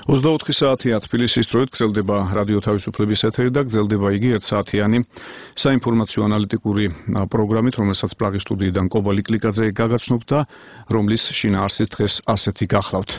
24 საათია თბილისის დროით გრძელდება რადიო თავისუფლების ეთერი და გრძელდება იგი 1 საათიანი საინფორმაციო ანალიტიკური პროგრამით, რომელსაც პრაღის სტუდიიდან კობალი კლიკაძე გაგაცნობთ და რომლის შინაარსიც დღეს ასეთი გახლავთ.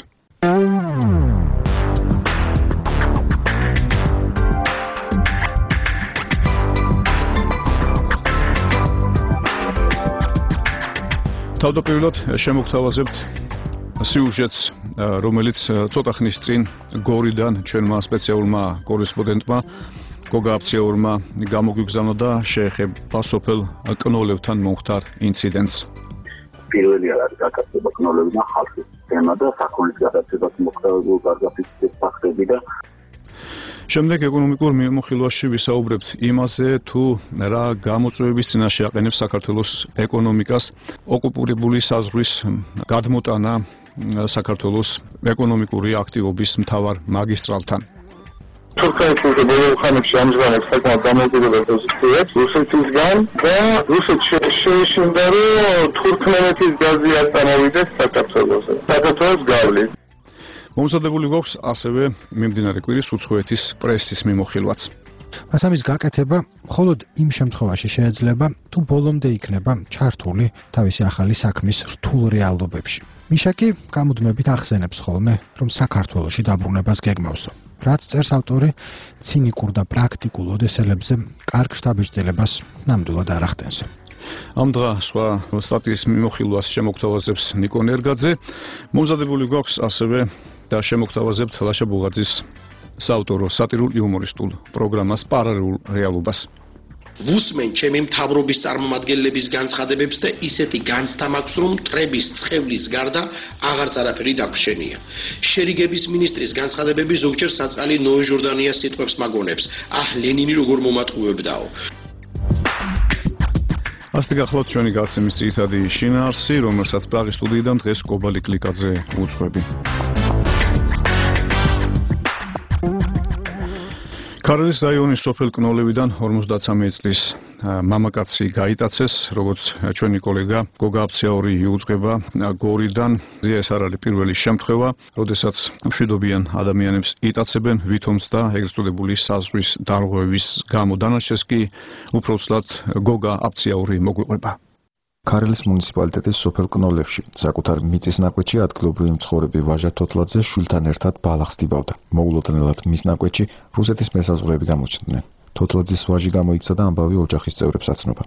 თავდაპირველად შემოგთავაზებთ სიუჟეტს, რომელიც ცოტა ხნის წინ გორიდან ჩვენმა სპეციალურმა კორესპონდენტმა გოგა აფციაურმა გამოგვიგზავნა და შეეხება სოფელ კნოლებთან მომხდარ ინციდენტს. პირველი არის გაკეთება კნოლებიდან ხალხის თემა და საქონლის გადაცემას მოხდარებული გარდაფიცების ფაქტები და შემდეგ ეკონომიკურ მიმოხილვაში ვისაუბრებთ იმაზე, თუ რა გამოწვევების წინაშე აყენებს საქართველოს ეკონომიკას ოკუპირებული საზღვრის გადმოტანა საქართველოს ეკონომიკური აქტივობის მთავარ მაგისტრალთან. თურქეთის ბოლო ხანებში ამჟღავნებს საკმაოდ დამოუკიდებელ პოზიციებს რუსეთისგან და რუსეთს შეეშინდა, რომ თურქმენეთის გაზი არ წამოვიდეს საქართველოზე. საქართველოს გავლით. მომზადებული გვაქვს ასევე მიმდინარე კვირის უცხოეთის პრესის მიმოხილვაც. ამის გაკეთება მხოლოდ იმ შემთხვევაში შეიძლება, თუ ბოლომდე იქნება ჩართული თავისი ახალი საქმის რთულ რეალობებში. მიშაკი გამუდმებით ახსენებს ხოლმე, რომ საქართველოში დაბრუნებას გეგმავსო. რაც წერს ავტორი ცინიკურ და პრაქტიკულ ოდესელებზე კარგ შთაბეჭდილებას ნამდვილად არ ახდენს. ამ დღა სხვა სტატიის მიმოხილვას შემოგთავაზებს ნიკო ნერგაძე. მომზადებული გვაქვს ასევე და შემოგთავაზებთ ლაშა ბუღაძის საავტორო სატირულ-იუმორისტულ პროგრამას პარალელურ რეალობას. ვუსმენ ჩემი მთავრობის წარმომადგენლების განცხადებებს და ისეთი განცდა მაქვს, რომ მტრების წყევლის გარდა აღარც არაფერი დაგვრჩენია. შერიგების მინისტრის განცხადებები ზოგჯერ საწყალი ნოე ჟორდანიას სიტყვებს მაგონებს. ლენინი როგორ მომატყუებდაო. ასეთი გახლავთ ჩვენი გადაცემის ძირითადი შინაარსი, რომელსაც პრაღის სტუდიიდან დღეს კობალი კლიკაძე უძღვები. ქარელის რაიონის სოფელ კნოლებიდან 53 წლის მამაკაცი გაიტაცეს, როგორც ჩვენი კოლეგა გოგა აფციაური იუძღება გორიდან. ეს არ არის პირველი შემთხვევა, როდესაც მშვიდობიან ადამიანებს იტაცებენ ვითომც და ეგრეთ წოდებული საზღვრის დარღვევის გამო. დანარჩენს კი უბრალოდ გოგა აფციაური მოგვიყვება. ქარელის მუნიციპალიტეტის სოფელ კნოლებში საკუთარ მიწის ნაკვეთში ადგილობრივი მცხოვრები ვაჟა თოთლაძე შვილთან ერთად ბალახს დიბავდა. მოულოდნელად მის ნაკვეთში რუსეთის მესაზღვრეები გამოჩნდნენ. თოთლაძის ვაჟი გამოიქცა და ამბავი ოჯახის წევრებს აცნობა.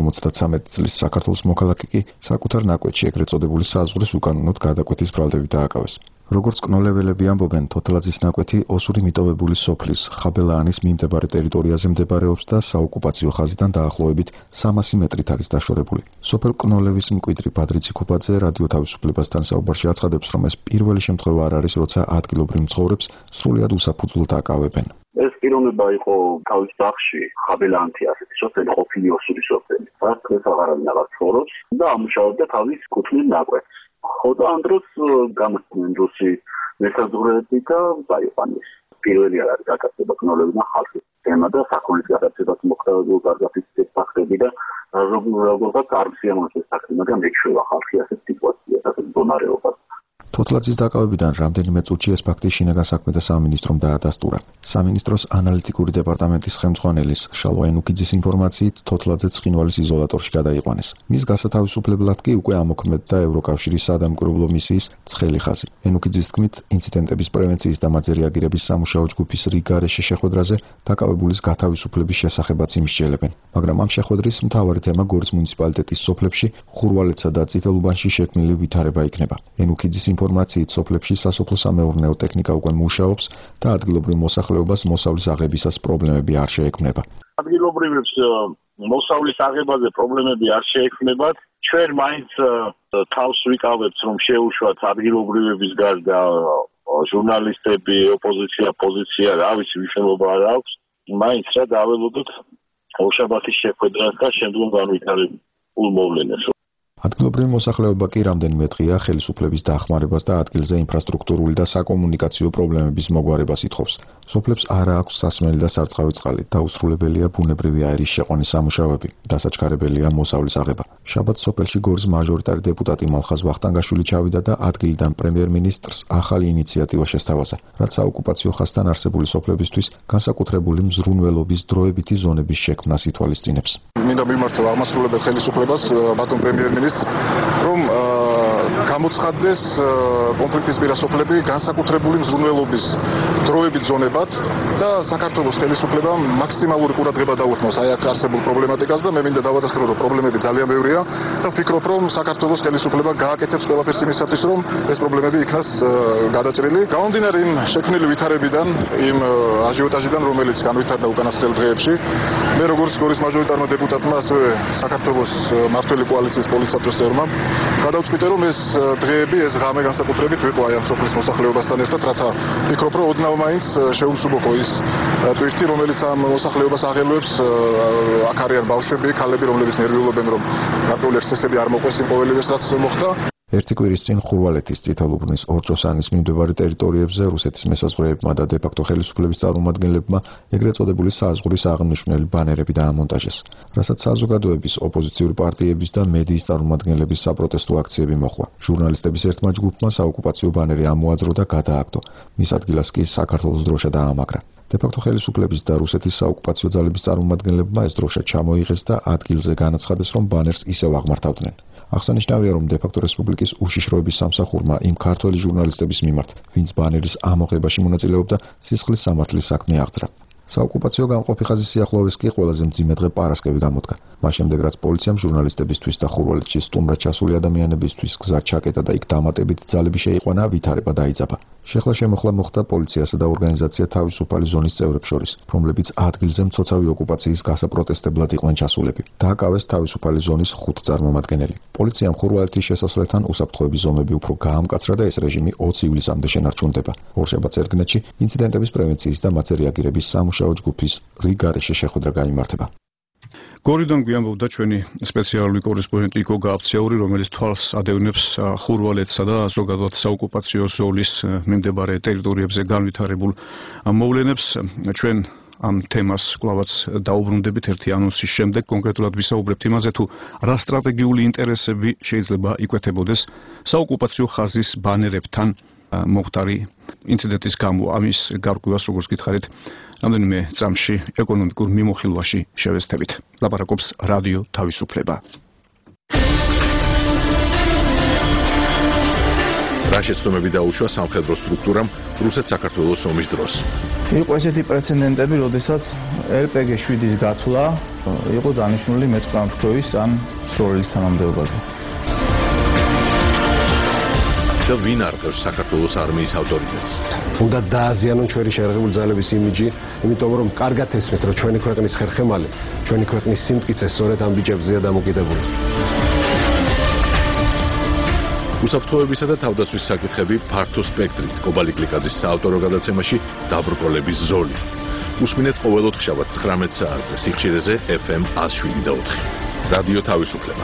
53 წლის საქართველოს მოქალაქე კი საკუთარ ნაკვეთში ეგრეთ წოდებული საზღვრის უკანონოდ გადაკვეთის ბრალდებით დააკავეს. როგორც კნოლეველები ამბობენ, თოთლაძის ნაკვეთი ოსური მიტოვებული სოფლის ხაბელაანის მიმდებარე ტერიტორიაზე მდებარეობს და საოკუპაციო ხაზიდან დაახლოებით 300 მეტრით არის დაშორებული. სოფელ კნოლევის მკვიდრი პატრიცი ქუბაძე რადიო თავისუფლებასთან საუბარში აცხადებს, რომ ეს პირველი შემთხვევა არ არის, როცა ადგილობრივ მცხოვრებს სრულიად უსაფუძვლოდ აკავებენ. ეს პიროვნება იყო თავის ბაღში, ხაბელაანთი ასეთი სოფელი ყოფილი ოსური სოფელი. დღეს აღარავინ აღარ ცხოვრობს და ამუშავებდა თავის კუთვნილ ნაკვეთს. ხო და ამ დროს გამოსცნენ რუსი მესაზღვრეები და დაიყვანეს. პირველი არის გაკეთება კნოლებიდან ხალხის თემა და საქონლის გადაცემას მოხდარებული გარდაფიცების ფაქტები და როგორღაც არ შეამოწეს საქმე, მაგრამ ეჩვევა ხალხი ასეთ სიტუაციას, ასეთ მდგომარეობას. თოთლაძის დაკავებიდან რამდენიმე წუთში ეს ფაქტი შინაგან საქმეთა სამინისტრომ დაადასტურა. სამინისტროს ანალიტიკური დეპარტამენტის ხელმძღვანელის შალვა ენუქიძის ინფორმაციით, თოთლაძე ცხინვალის იზოლატორში გადაიყვანეს. მის გასათავისუფლებლად კი უკვე ამოქმედდა ევროკავშირის სადამკვირვებლო მისიის ცხელი ხაზი. ენუქიძის თქმით, ინციდენტების პრევენციის და მათზე რეაგირების სამუშაო ჯგუფის რიგარეშე შეხვედრაზე დაკავებულის გათავისუფლების შესახებაც იმსჯელებენ. მაგრამ ამ შეხვედრის მთავარი თემა გორის მუნიციპალიტეტის სოფლებში ხურვალეთსა და წითელუბანში შექმნილი ვითარება იქნება. ენუქიძის ინფორმაციით, სოფლებში სასოფლო-სამეურნეო ტექნიკა უკვე მუშაობს და ადგილობრივ მოსახლეობას მოსავლის აღებისას პრობლემები არ შეექმნება. ადგილობრივებს მოსავლის აღებაზე პრობლემები არ შეექმნებათ. ჩვენ მაინც თავს ვიკავებთ, რომ შეუშვათ ადგილობრივების გარდა ჟურნალისტები, ოპოზიცია, პოზიცია, რა ვიცი, მნიშვნელობა არ აქვს. მაინც რა დაველოდოთ ორშაბათის შეხვედრას და შემდგომ განვითარებულ მოვლენებს. ადგილობრივი მოსახლეობა კი რამდენიმე დღეა ხელისუფლების დახმარებას და ადგილზე ინფრასტრუქტურული და საკომუნიკაციო პრობლემების მოგვარებას ითხოვს. სოფლებს არა აქვს სასმელი და სარწყავი წყალი, დაუსრულებელია ბუნებრივი აირის შეყვანის სამუშაოები, დასაჩქარებელია მოსავლის აღება. შაბათს სოფელში გორის მაჟორიტარი დეპუტატი მალხაზ ვახტანგაშვილი ჩავიდა და ადგილიდან პრემიერ-მინისტრს ახალი ინიციატივა შესთავაზა, რაც საოკუპაციო ხაზთან არსებული სოფლებისთვის განსაკუთრებული მზრუნველობის დროებითი ზონების შექმნას ითვალისწინებს. მინდა მიმართო აღმასრულებელ ხელისუფლებას ბატონ პრემიერ-მინისტრს, რომ გამოცხადდეს კონფლიქტის პირა სოფლები განსაკუთრებული მზრუნველობის დროებით ზონებად და საქართველოს ხელისუფლებამ მაქსიმალური ყურადღება დაუთმოს აი აქ არსებულ პრობლემატიკას და მე მინდა დავადასტურო, რომ პრობლემები ძალიან ბევრია და ვფიქრობ, რომ საქართველოს ხელისუფლება გააკეთებს ყველაფერს იმისათვის, რომ ეს პრობლემები იქნას გადაჭრილი. გამომდინარე იმ შექმნილი ვითარებიდან, იმ აჟიოტაჟიდან, რომელიც განვითარდა უკანასკნელ დღეებში, მე როგორც გორის მაჟორიტარმა დეპუტატმა, ასევე საქართველოს მართველი კოალიციის პოლიტსაბჭოს წევრმა გადავწყვიტე, რომ ეს დღეები, ეს ღამე განსაკუთრებით ვიყო აი ამ სოფლის მოსახლეობასთან ერთად, რათა ვფიქრობ, რომ ოდნავ მაინც შეუმსუბუქო ის ტვირთი, რომელიც ამ მოსახლეობას აღელვებს. აქ არიან ბავშვები, ქალები, რომლებიც ნერვიულობენ, რომ გარკვეული ექსცესები არ მოყვეს იმ ყოველივეს, რაც მოხდა. ერთი კვირის წინ ხურვალეთის წითელუბნის ორჭოსანის მიმდებარე ტერიტორიებზე რუსეთის მესაზღვრეებმა და დე-ფაქტო ხელისუფლების წარმომადგენლებმა ეგრეთ წოდებული საზღვრის აღნიშნული ბანერები დაამონტაჟეს, რასაც საზოგადოების, ოპოზიციური პარტიების და მედიის წარმომადგენლების საპროტესტო აქციები მოჰყვა. ჟურნალისტების ერთმა ჯგუფმა საოკუპაციო ბანერი ამოაძრო და გადააგდო. მის ადგილას კი საქართველოს დროშა დაამაგრა. დე-ფაქტო ხელისუფლების და რუსეთის საოკუპაციო ძალების წარმომადგენლებმა ეს დროშა ჩამოიღეს და ადგილზე განაცხადეს, რომ ბანერს ისევ აღმართავდნენ. აღსანიშნავია, რომ დე-ფაქტო რესპუბლიკის უშიშროების სამსახურმა იმ ქართველი ჟურნალისტების მიმართ, ვინც ბანერის ამოღებაში მონაწილეობდა, სისხლის სამართლის საქმე აღძრა. საოკუპაციო გამყოფი ხაზის სიახლოვეს კი ყველაზე მძიმე დღე პარასკევი გამოდგა. მას შემდეგ, რაც პოლიციამ ჟურნალისტებისთვის და ხურვალეთში სტუმრად ჩასული ადამიანებისთვის გზა ჩაკეტა და იქ დამატებითი ძალები შეიყვანა, ვითარება დაიძაბა. შეხლა-შემოხლა მოხდა პოლიციასა და ორგანიზაცია თავისუფალი ზონის წევრებს შორის, რომლებიც ადგილზე მცოცავი ოკუპაციის გასაპროტესტებლად იყვნენ ჩასულები. დააკავეს თავისუფალი ზონის 5 წარმომადგენელი. პოლიციამ ხურვალეთის შესასვლელთან უსაფრთხოების ზომები უფრო გაამკაცრა და ეს რეჟიმი 20 ივლისამდე შენარჩუნდება. ორშაბათს ერგნეთში ინციდენტების პრევენციის და მათზე რეაგირების სამუშაო ჯგუფის რიგარეშე შეხვედრა გაიმართება. გორიდან გვიამბობდა ჩვენი სპეციალური კორესპონდენტი გოგა აფციაური, რომელიც თვალს ადევნებს ხურვალეთსა და ზოგადად საოკუპაციო ზოლის მიმდებარე ტერიტორიებზე განვითარებულ მოვლენებს. ჩვენ ამ თემას კვლავაც დაუბრუნდებით ერთი ანონსის შემდეგ, კონკრეტულად ვისაუბრებთ იმაზე, თუ რა სტრატეგიული ინტერესები შეიძლება იკვეთებოდეს საოკუპაციო ხაზის ბანერებთან მომხდარი ინციდენტის გამო. ამის გარკვევას, როგორც გითხარით, რამდენიმე წამში ეკონომიკურ მიმოხილვაში შევეცდებით. ლაპარაკობს რადიო თავისუფლება. რა შეცდომები დაუშვა სამხედრო სტრუქტურამ რუსეთ-საქართველოს ომის დროს? იყო ესეთი პრეცედენტები, როდესაც RPG-7-ის გათვლა იყო დანიშნული მეტყამფრთოის ან სროლის თანამდებობაზე. და ვინ არყევს საქართველოს არმიის ავტორიტეტს? უნდა დააზიანონ ჩვენი შეერაღებული ძალების იმიჯი, იმიტომ რომ კარგად ესმით, რომ ჩვენი ქვეყნის ხერხემალი, ჩვენი ქვეყნის სიმტკიცე სწორედ ამ ბიჭებზეა დამოკიდებული. უსაფრთხოებისა და თავდაცვის საკითხები ფართო სპექტრით. კობალი კლიკაძის საავტორო გადაცემაში დაბრკოლების ზოლი. უსმინეთ ყოველ ოთხშაბათს 19 საათზე სიხშირეზე FM 107.4. რადიო თავისუფლება.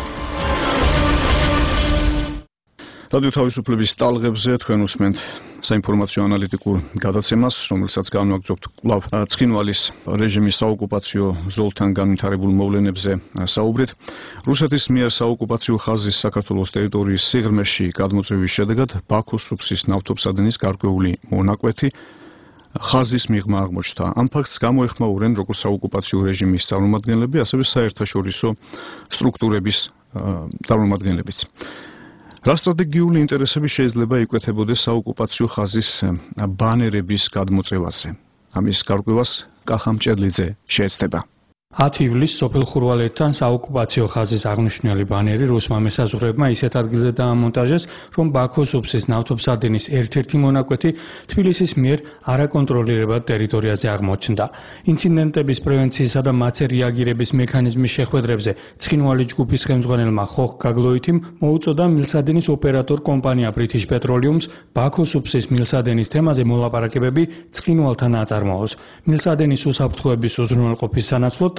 რადიო თავისუფლების ტალღებზე თქვენ უსმენთ საინფორმაციო ანალიტიკურ გადაცემას, რომელსაც განვაგრძობთ კვლავ ცხინვალის რეჟიმის საოკუპაციო ზოლთან განვითარებულ მოვლენებზე საუბრით. რუსეთის მიერ საოკუპაციო ხაზის საქართველოს ტერიტორიის სიღრმეში გადმოწევის შედეგად ბაქოს სუფსის ნავთობსადენის გარკვეული მონაკვეთი ხაზის მიღმა აღმოჩნდა. ამ ფაქტს გამოეხმაურენ როგორც საოკუპაციო რეჟიმის წარმომადგენლები, ასევე საერთაშორისო სტრუქტურების წარმომადგენლებიც. რა სტრატეგიული ინტერესები შეიძლება იკვეთებოდეს საოკუპაციო ხაზის ბანერების გადმოწევაზე? ამის გარკვევას კახა მჭედლიძე შეეცდება. 10 ივლისს სოფელ ხურვალეთთან საოკუპაციო ხაზის აღნიშნული ბანერი რუსმა მესაზღვრეებმა ისეთ ადგილზე დაამონტაჟეს, რომ ბაქოს ოფსის ნავთობსადენის ერთ-ერთი მონაკვეთი თბილისის მიერ არაკონტროლირებად ტერიტორიაზე აღმოჩნდა. ინციდენტების პრევენციისა და მათზე რეაგირების მექანიზმის შეხვედრებზე ცხინვალი ჯგუფის ხელმძღვანელმა ხოხ გაგლოითიმ მოუწოდა მილსადენის ოპერატორ კომპანია British Petroleum's ბაქოს ოფსის მილსადენის თემაზე მოლაპარაკებები ცხინვალთან აწარმოოს. მილსადენის უსაფრთხოების უზრუნველყოფის სანაცვლოდ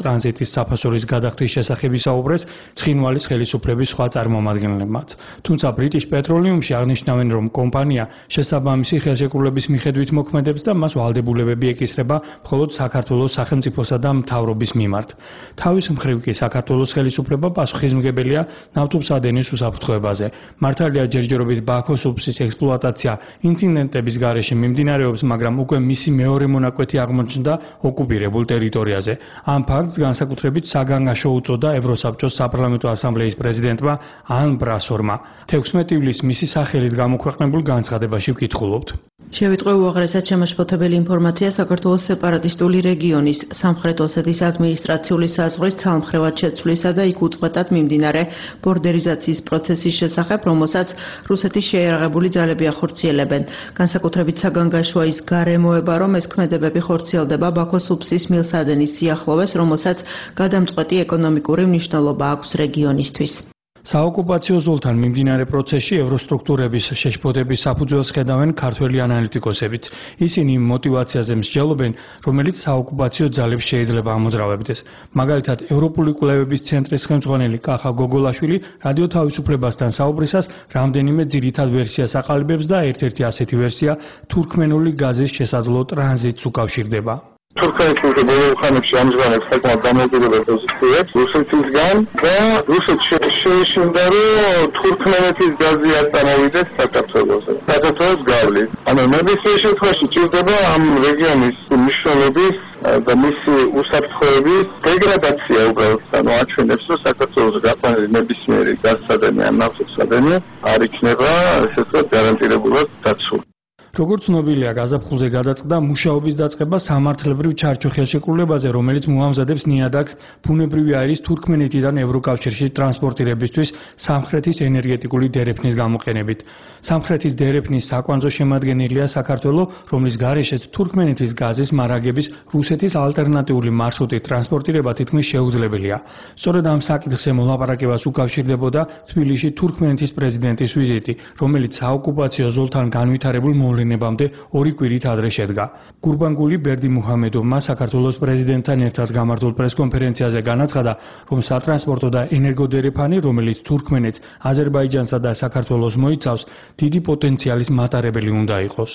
ტრანზიტის საფასურის გადახდის შესახებ ისაუბრეს ცხინვალის ხელისუფლების სხვა წარმომადგენლებმაც. თუმცა British Petroleum-ში აღნიშნავენ, რომ კომპანია შესაბამისი ხელშეკრულების მიხედვით მოქმედებს და მას ვალდებულებები ეკისრება მხოლოდ საქართველოს სახელმწიფოსა და მთავრობის მიმართ. თავის მხრივ კი საქართველოს ხელისუფლება პასუხისმგებელია ნავთობსადენის უსაფრთხოებაზე. მართალია ჯერჯერობით ბაქოს უბსის ექსპლუატაცია ინციდენტების გარეშე მიმდინარეობს, მაგრამ უკვე მისი მეორე მონაკვეთი აღმოჩნდა ოკუპირებულ ტერიტორიაზე. ამ ფაქტს განსაკუთრებით საგანგაშო უწოდა ევროსაბჭოს საპარლამენტო ასამბლეის პრეზიდენტმა ან ბრასორმა. 16 ივლისს მისი სახელით გამოქვეყნებულ განცხადებაში ვკითხულობთ. შევიტყვე უაღრესად შემაშფოთებელი ინფორმაცია საქართველოს სეპარატისტული რეგიონის სამხრეთ ოსეთის ადმინისტრაციული საზღვრის ცალმხრივად შეცვლისა და იქ უწყვეტად მიმდინარე ბორდერიზაციის პროცესის შესახებ, რომელსაც რუსეთის შეიარაღებული ძალები ახორციელებენ. განსაკუთრებით საგანგაშოა ის გარემოება, რომ ეს ქმედებები ხორციელდება ბაქოს უბსის მილსადენის სიახლოვეს, რომელსაც გადამწყვეტი ეკონომიკური მნიშვნელობა აქვს რეგიონისთვის. საოკუპაციო ზოლთან მიმდინარე პროცესში ევროსტრუქტურების შეშფოთების საფუძველს ხედავენ ქართველი ანალიტიკოსებიც. ისინი იმ მოტივაციაზე მსჯელობენ, რომელიც საოკუპაციო ძალებს შეიძლება ამოძრავებდეს. მაგალითად, ევროპული კვლევების ცენტრის ხელმძღვანელი კახა გოგოლაშვილი რადიო თავისუფლებასთან საუბრისას რამდენიმე ძირითად ვერსიას აყალიბებს და ერთ-ერთი ასეთი ვერსია თურქმენული გაზის შესაძლო ტრანზიტს უკავშირდება. თურქეთის ბოლო ხანებში ამჟღავნებს საკმაოდ დამოუკიდებელ პოზიციებს რუსეთისგან და რუსეთს შეეშინდა, რომ თურქმენეთის გაზი არ წამოვიდეს საქართველოზე. საქართველოს გავლით. ანუ ნებისმიერ შემთხვევაში ჭირდება ამ რეგიონის მნიშვნელობის და მისი უსაფრთხოების დეგრადაცია უბრალოდ. ანუ აჩვენებს, რომ საქართველოს გაყვანილი ნებისმიერი გაზსადენი ან ნავთობსადენი არ იქნება ესე ვთქვათ გარანტირებულად დაცული. როგორც ცნობილია, გაზაფხულზე გადაწყდა მუშაობის დაწყება სამართლებრივ ჩარჩო ხელშეკრულებაზე, რომელიც მოამზადებს ნიადაგს ბუნებრივი აირის თურქმენეთიდან ევროკავშირში ტრანსპორტირებისთვის სამხრეთის ენერგეტიკული დერეფნის გამოყენებით. სამხრეთის დერეფნის საკვანძო შემადგენელია საქართველო, რომლის გარეშეც თურქმენეთის გაზის მარაგების რუსეთის ალტერნატიული მარშრუტით ტრანსპორტირება თითქმის შეუძლებელია. სწორედ ამ საკითხზე მოლაპარაკებას უკავშირდებოდა თბილისში თურქმენეთის პრეზიდენტის ვიზიტი, რომელიც საოკუპაციო ზოლთან განვითარებულ ნებამდე 2 კვირით ადრე შედგა. გურბანგული ბერდიმუჰამედოვმა საქართველოს პრეზიდენტთან ერთად გამართულ პრესკონფერენციაზე განაცხადა, რომ სატრანსპორტო და ენერგოდერეფანი, რომელიც თურქმენეთს, აზერბაიჯანსა და საქართველოს მოიცავს, დიდი პოტენციალის მატარებელი უნდა იყოს.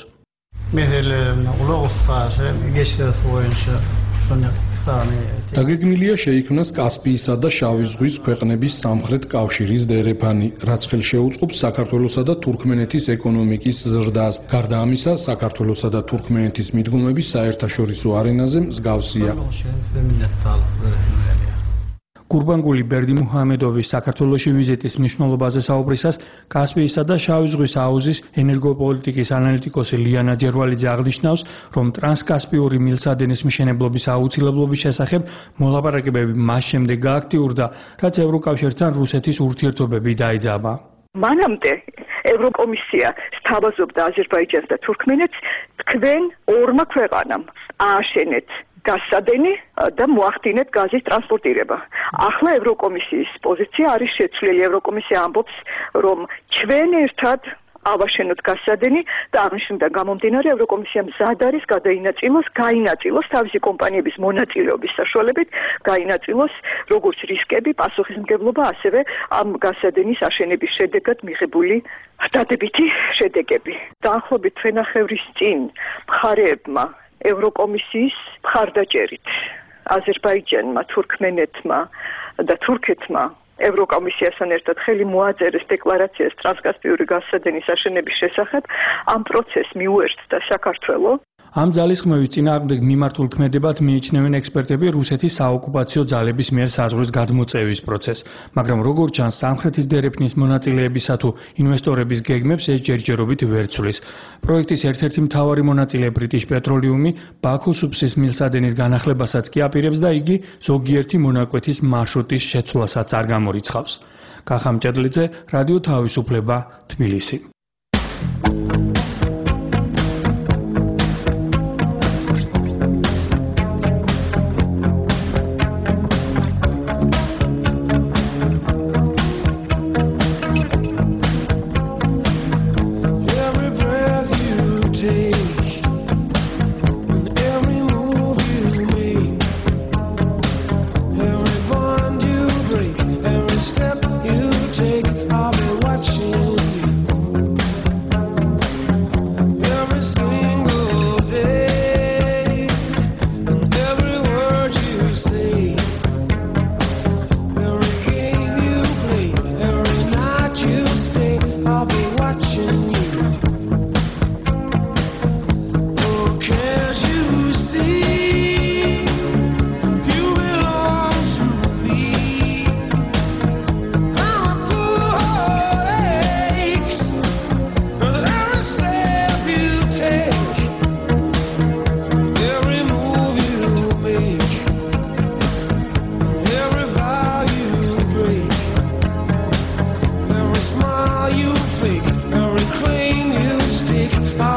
დაგეგმილია შეიქმნას კასპიისა და შავი ზღვის ქვეყნების სამხრეთ კავშირის დერეფანი, რაც ხელს შეუწყობს საქართველოსა და თურქმენეთის ეკონომიკის ზრდას. გარდა ამისა, საქართველოსა და თურქმენეთის მიდგომები საერთაშორისო არენაზე მსგავსია. გურბანგული ბერდიმუჰამედოვის საქართველოში ვიზიტის მნიშვნელობაზე საუბრისას კასპიისა და შავი ზღვის აუზის ენერგოპოლიტიკის ანალიტიკოსი ლიანა ჯერვალიძე აღნიშნავს, რომ ტრანსკასპიური მილსადენის მშენებლობის აუცილებლობის შესახებ მოლაპარაკებები მას შემდეგ გააქტიურდა, რაც ევროკავშირთან რუსეთის ურთიერთობები დაიძაბა. მანამდე ევროკომისია სთავაზობდა აზერბაიჯანს და თურქმენეთს თქვენ ორმა ქვეყანამ ააშენეთ გაზსადენი და მოახდინეთ გაზის ტრანსპორტირება. ახლა ევროკომისიის პოზიცია არის შეცვლილი. ევროკომისია ამბობს, რომ ჩვენ ერთად ავაშენოთ გაზსადენი და აღნიშნულიდან გამომდინარე ევროკომისია მზად არის გაინაწილოს თავისი კომპანიების მონაწილეობის საშუალებით, გაინაწილოს როგორც რისკები, პასუხისმგებლობა, ასევე ამ გაზსადენის აშენების შედეგად მიღებული დადებითი შედეგები. დაახლოებით თვენახევრის წინ მხარეებმა ევროკომისიის მხარდაჭერით აზერბაიჯანმა, თურქმენეთმა და თურქეთმა ევროკომისიასთან ერთად ხელი მოაწერეს დეკლარაციას ტრანსკასპიური გაზსადენის აშენების შესახებ. ამ პროცესს მიუერთდა საქართველო. ამ ძალისხმევის წინააღმდეგ მიმართულ ქმედებად მიიჩნევენ ექსპერტები რუსეთის საოკუპაციო ძალების მიერ საზღვრის გადმოწევის პროცესს, მაგრამ როგორც ჩანს, სამხრეთის დერეფნის მონაწილეებისა თუ ინვესტორების გეგმებს ეს ჯერჯერობით ვერ ცვლის. პროექტის ერთ-ერთი მთავარი მონაწილე British Petroleum ბაქოს უბსის მილსადენის განახლებასაც კი აპირებს და იგი ზოგიერთი მონაკვეთის მარშრუტის შეცვლასაც არ გამორიცხავს. კახა მჭედლიძე, რადიო თავისუფლება, თბილისი.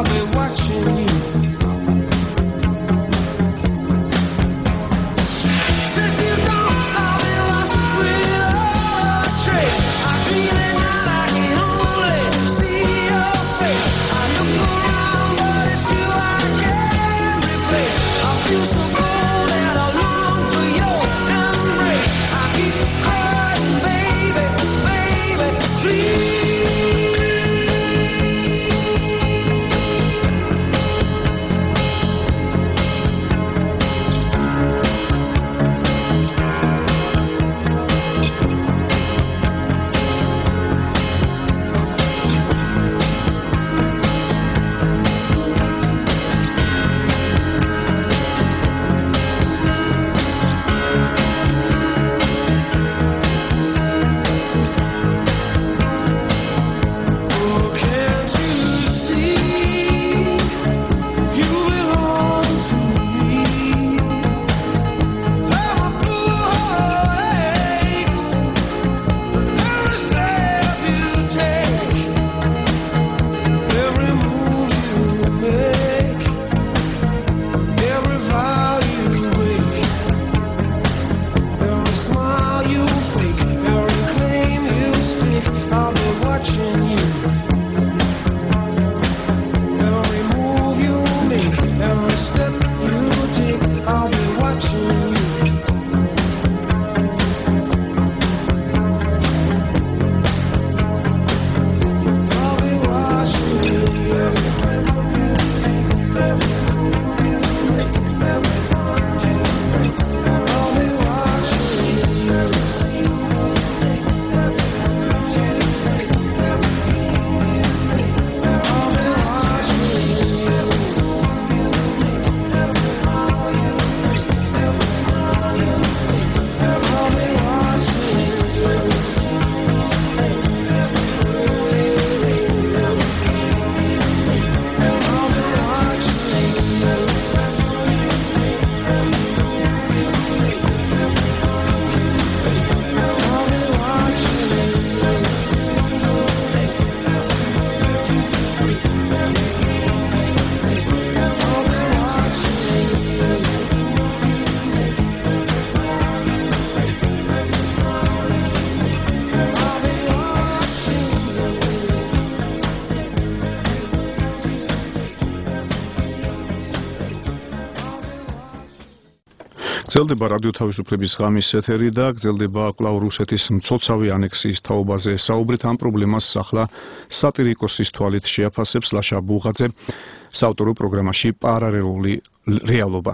გრძელდება რადიო თავისუფლების ღამის ეთერი და გრძელდება კვლავ რუსეთის მცოცავი ანექსიის თაობაზე საუბრით. ამ პრობლემას ახლა სატირიკოსის თვალით შეაფასებს ლაშა ბუღაძე საავტორო პროგრამაში პარალელური რეალობა.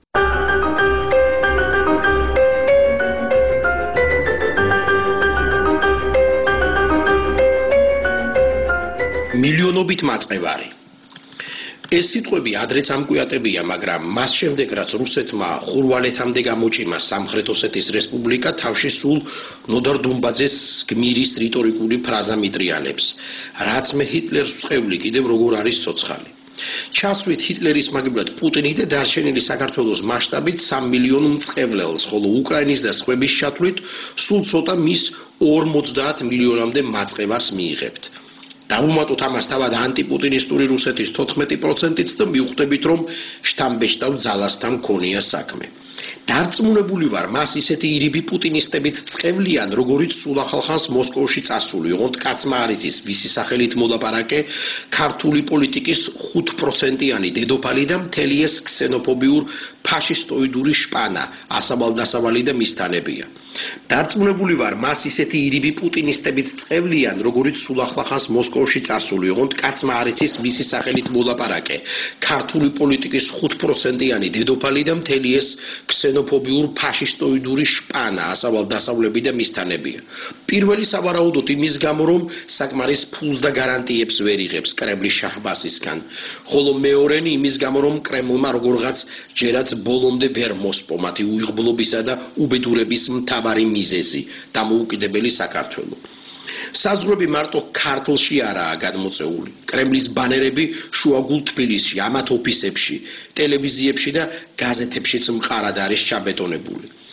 მილიონობით მაწყევარი. ეს სიტყვები ადრეც ამკვიატებია, მაგრამ მას შემდეგ რაც რუსეთმა ხურვალეთამდე გამოჭიმა სამხრეთ ოსეთის რესპუბლიკა, თავში სულ ნოდარ დუმბაძეს გმირის რიტორიკული ფრაზა მიტრიალებს. რაც მე ჰიტლერს ვწევლი, კიდევ როგორ არის ცოცხალი. ჩასვით ჰიტლერის მაგივრად პუტინი და დარჩენილი საქართველოს მასშტაბით 3 მილიონ მწყევლელს, ხოლო უკრაინის და სხვების ჩათვლით სულ ცოტა მის 50 მილიონამდე მაწყევარს მიიღებთ. დავუმატოთ ამას თავად ანტიპუტინისტური რუსეთის 14%-იც და მივხვდებით, რომ შთამბეჭდავ ძალასთან მქონია საქმე. დარწმუნებული ვარ, მას ისეთი ირიბი პუტინისტებით წყევლიან, როგორიც სულახალხანს მოსკოვში წასული, ოღონდ კაცმა არ იცის, ვისი სახელით მოლაპარაკე, ქართული პოლიტიკის 5%-იანი დედოფალი და მთელი ეს ქსენოფობიურ ფაშისტოიდური შპანა, ასაბალ-დასაბალი და მისთანებია. დარწმუნებული ვარ, მას ისეთი ირიბი პუტინისტებით წყევლიან, როგორიც სულახალხანს მოსკოვში წასული, ოღონდ კაცმა არ იცის, ვისი სახელით მოლაპარაკე, ქართული პოლიტიკის 5%-იანი დედოფალი და მთელი ეს ქსენოფობიურ ფაშისტოიდური შპანა, ასაბალ-დასავლები და მისთანებია. პირველი სავარაუდოდ იმის გამო, რომ საკმარის ფულს და გარანტიებს ვერ იღებს კრემლის შაჰბასისგან, ხოლო მეორენი იმის გამო, რომ კრემლმა როგორღაც ჯერაც ბოლომდე ვერ მოსპო მათი უიღბლობისა და უბედურების მთავარი მიზეზი, დამოუკიდებელი საქართველო. საზღვრები მარტო ქართლში არაა გადმოწეული. კრემლის ბანერები შუაგულ თბილისში, ამათ ოფისებში, ტელევიზიებში და გაზეთებშიც მყარად არის ჩაბეტონებული.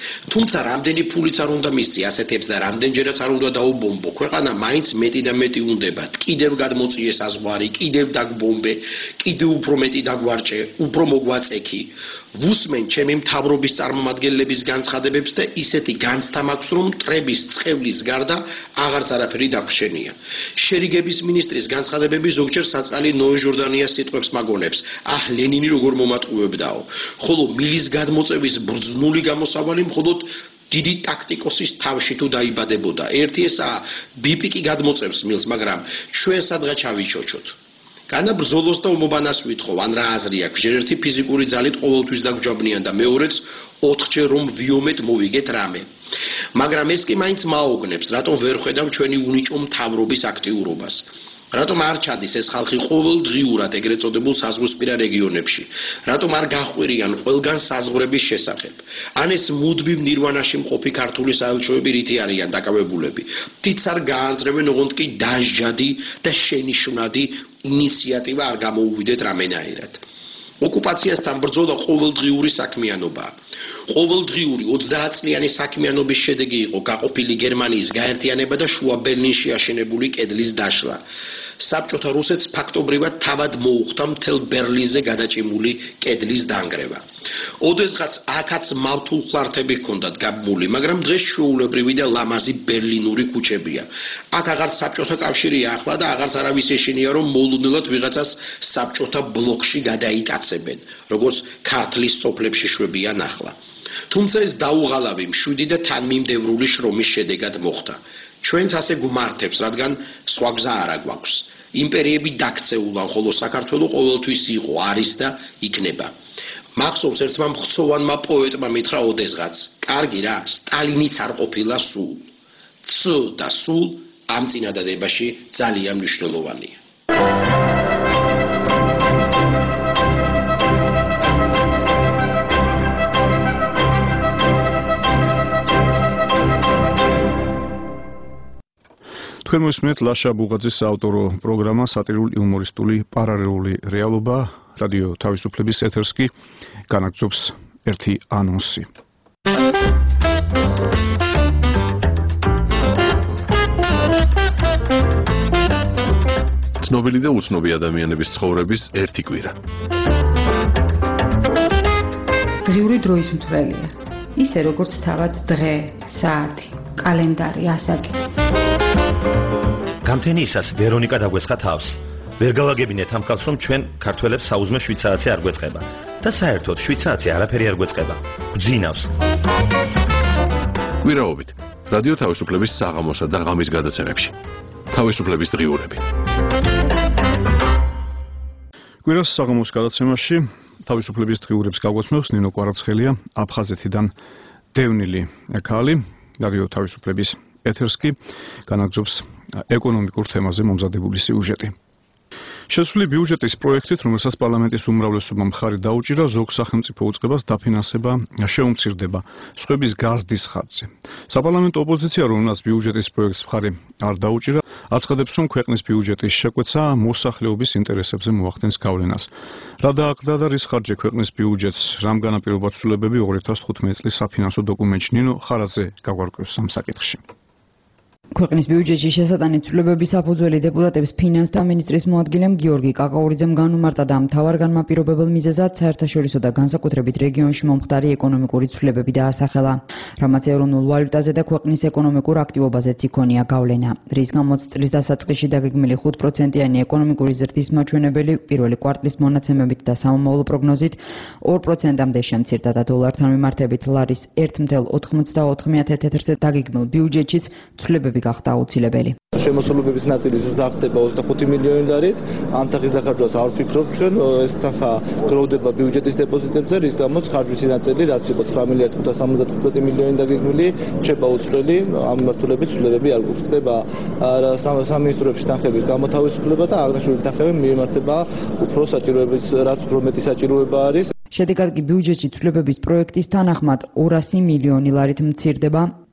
თუმცა რამდენი ფულიც არ უნდა მისცი ასეთებს და რამდენჯერაც არ უნდა დაუბომბო ქვეყანა მაინც მეტი და მეტი უნდებათ კიდევ გადმოწიეს საზღვარი კიდევ დაგბომბე კიდევ უფრო მეტი დაგვარჭე უფრო მოგვაწექი ვუსმენ ჩემი მთავრობის წარმომადგენლების განცხადებებს და ისეთი განცდა მაქვს რომ მტრების წყევლის გარდა აღარც არაფერი დაგვრჩენია შერიგების მინისტრის განცხადებები ზოგჯერ საწყალი ნოე ჟორდანიას სიტყვებს მაგონებს აჰ ლენინი როგორ მომატყუებდაო ხოლო მილის გადმოწევის ბრძნული გამოსავალი მხოლოდ დიდი ტაქტიკოსის თავში თუ დაიბადებოდა ერთი ესაა ბიპიკი გადმოწევს მილს მაგრამ ჩვენ სადღაც ჩავიჩოჩოთ განა ბრძოლოს და უმობანას ვითხოვ ან რა აზრი აქვს ჯერ ერთი ფიზიკური ძალით ყოველთვის დაგჯობნიან და მეორეც 4-ჯერ რომ ვიომეთ მოვიგეთ რამე მაგრამ ეს კი მაინც მაოგნებს რატომ ვერ ხედავ ჩვენი უნიჭო მთავრობის აქტიურობას რატომ არ ჩადის ეს ხალხი ყოველდღიურად ეგრეთ წოდებულ საზღვრისპირა რეგიონებში რატომ არ გახვირიან ყველგან საზღვრების შესახებ ან ეს მუდმივ ნირვანაში მყოფი ქართული საელჩოები რითი არიან დაკავებულები თიც არ გაანძრევენ ოღონდ კი დაჟჯადი და შენიშვნადი ინიციატივა არ გამოუვიდეთ რამენაირად ოკუპაციასთან ბრძოლა ყოველდღიური საქმიანობაა ყოველდღიური 30 წლიანი საქმიანობის შედეგი იყო გაყოფილი გერმანიის გაერთიანება და შუა ბერლინში აშენებული კედლის დაშლა საბჭოთა რუსეთს ფაქტობრივად თავად მოუხდა მთელ ბერლინზე გადაჭიმული კედლის დანგრევა ოდესღაც აქაც მავთულ ხლართები ჰქონდათ გაბმული მაგრამ დღეს ჩვეულებრივი და ლამაზი ბერლინური ქუჩებია აქ აღარც საბჭოთა კავშირია ახლა და აღარც არავის ეშინია რომ მოულოდნელად ვიღაცას საბჭოთა ბლოკში გადაიტაცებენ როგორც ქართლის სოფლებში შვებიან ახლა თუმცა ეს დაუღალავი მშვიდი და თანმიმდევრული შრომის შედეგად მოხდა ჩვენც ასე გვმართებს რადგან სხვა გზა არ აგვაქვს იმპერიები დაქცეულან ხოლო საქართველო ყოველთვის იყო არის და იქნება მახსოვს ერთმა მხცოვანმა პოეტმა მითხრა ოდესღაც კარგი რა სტალინიც არ ყოფილა სულ ც და სულ ამ წინადადებაში ძალიან მნიშვნელოვანია თქვენ მოსმენთ ლაშა ბუღაძის საავტორო პროგრამა სატირულ-იუმორისტული პარალელური რეალობა რადიო თავისუფლების ეთერს კი განაგრძობს ერთი ანონსი ცნობილი და უცნობი ადამიანების ცხოვრების ერთი კვირა დღიური დროის მთვრელია ისე როგორც თავად დღე საათი კალენდარი ასაკი გამთენიისას ვერონიკა დაგვესხა თავს. ვერ გავაგებინეთ ამ ხალხს, რომ ჩვენ ქართველებს საუზმე 7 საათი არ გვეწყება და საერთოდ 7 საათი არაფერი არ გვეწყება. გძინავს. კვირაობით რადიო თავისუფლების საღამოსა და ღამის გადაცემებში. თავისუფლების დღიურები. კვირას საღამოს გადაცემაში თავისუფლების დღიურებს გაგვაცნობს ნინო კვარაცხელია, აფხაზეთიდან დევნილი ქალი, რადიო თავისუფლების ეთერს კი განაგრძობს ეკონომიკურ თემაზე მომზადებული სიუჟეტი. შესული ბიუჯეტის პროექტით, რომელსაც პარლამენტის უმრავლესობა მხარი დაუჭირა, ზოგ სახელმწიფო უწყებას დაფინანსება შეუმცირდება სხვების გაზრდის ხარჯზე. საპარლამენტო ოპოზიცია, რომელსაც ბიუჯეტის პროექტს მხარი არ დაუჭირა, აცხადებს, რომ ქვეყნის ბიუჯეტის შეკვეცა მოსახლეობის ინტერესებზე მოახდენს გავლენას. რა დააკლდა და რის ხარჯზე ქვეყნის ბიუჯეტს, რამ განაპირობა ცვლილებები 2015 წლის საფინანსო დოკუმენტში ნინო ხარაძე გაგვარკვევს ამ საკითხში. ქვეყნის ბიუჯეტში შესატანი ცვლილებების საფუძველი დეპუტატების ფინანსთა მინისტრის მოადგილემ გიორგი კაკაურიძემ განუმარტა და მთავარ განმაპირობებელ მიზეზად საერთაშორისო და განსაკუთრებით რეგიონში მომხდარი ეკონომიკური ცვლილებები დაასახელა, რამაც ეროვნულ ვალუტაზე და ქვეყნის ეკონომიკურ აქტივობაზეც იქონია გავლენა, რის გამოც წლის დასაწყისში დაგეგმილი 5%-იანი ეკონომიკური ზრდის მაჩვენებელი პირველი კვარტლის მონაცემებით და სამომავლო პროგნოზით 2%-მდე შემცირდა და დოლართან მიმართებით ლარის 1.94 დაგეგმილ ბიუჯეტშიც ცვლილებები გახდა აუცილებელი. შემოსავლების ნაწილის დახდება 25 მილიონი ლარით. ამ თანხის დახარჯვას არ ვფიქრობ ჩვენ, ეს თანხა გროვდება ბიუჯეტის დეპოზიტებზე, რის გამოც ხარჯვის ნაწილი, რაც იყო 9 მილიარდ 575 მილიონი დაგეგმილი, რჩება უცვლელი. ამ მიმართულებით ცვლილებები არ გვხდება. სამინისტროებში თანხების გამოთავისუფლება და აღნიშნული თანხები მიმართება უფრო საჭიროების, რაც უფრო მეტი საჭიროება არის. შედეგად კი ბიუჯეტში ცვლილებების პროექტის თანახმად 200 მილიონი ლარით მცირდება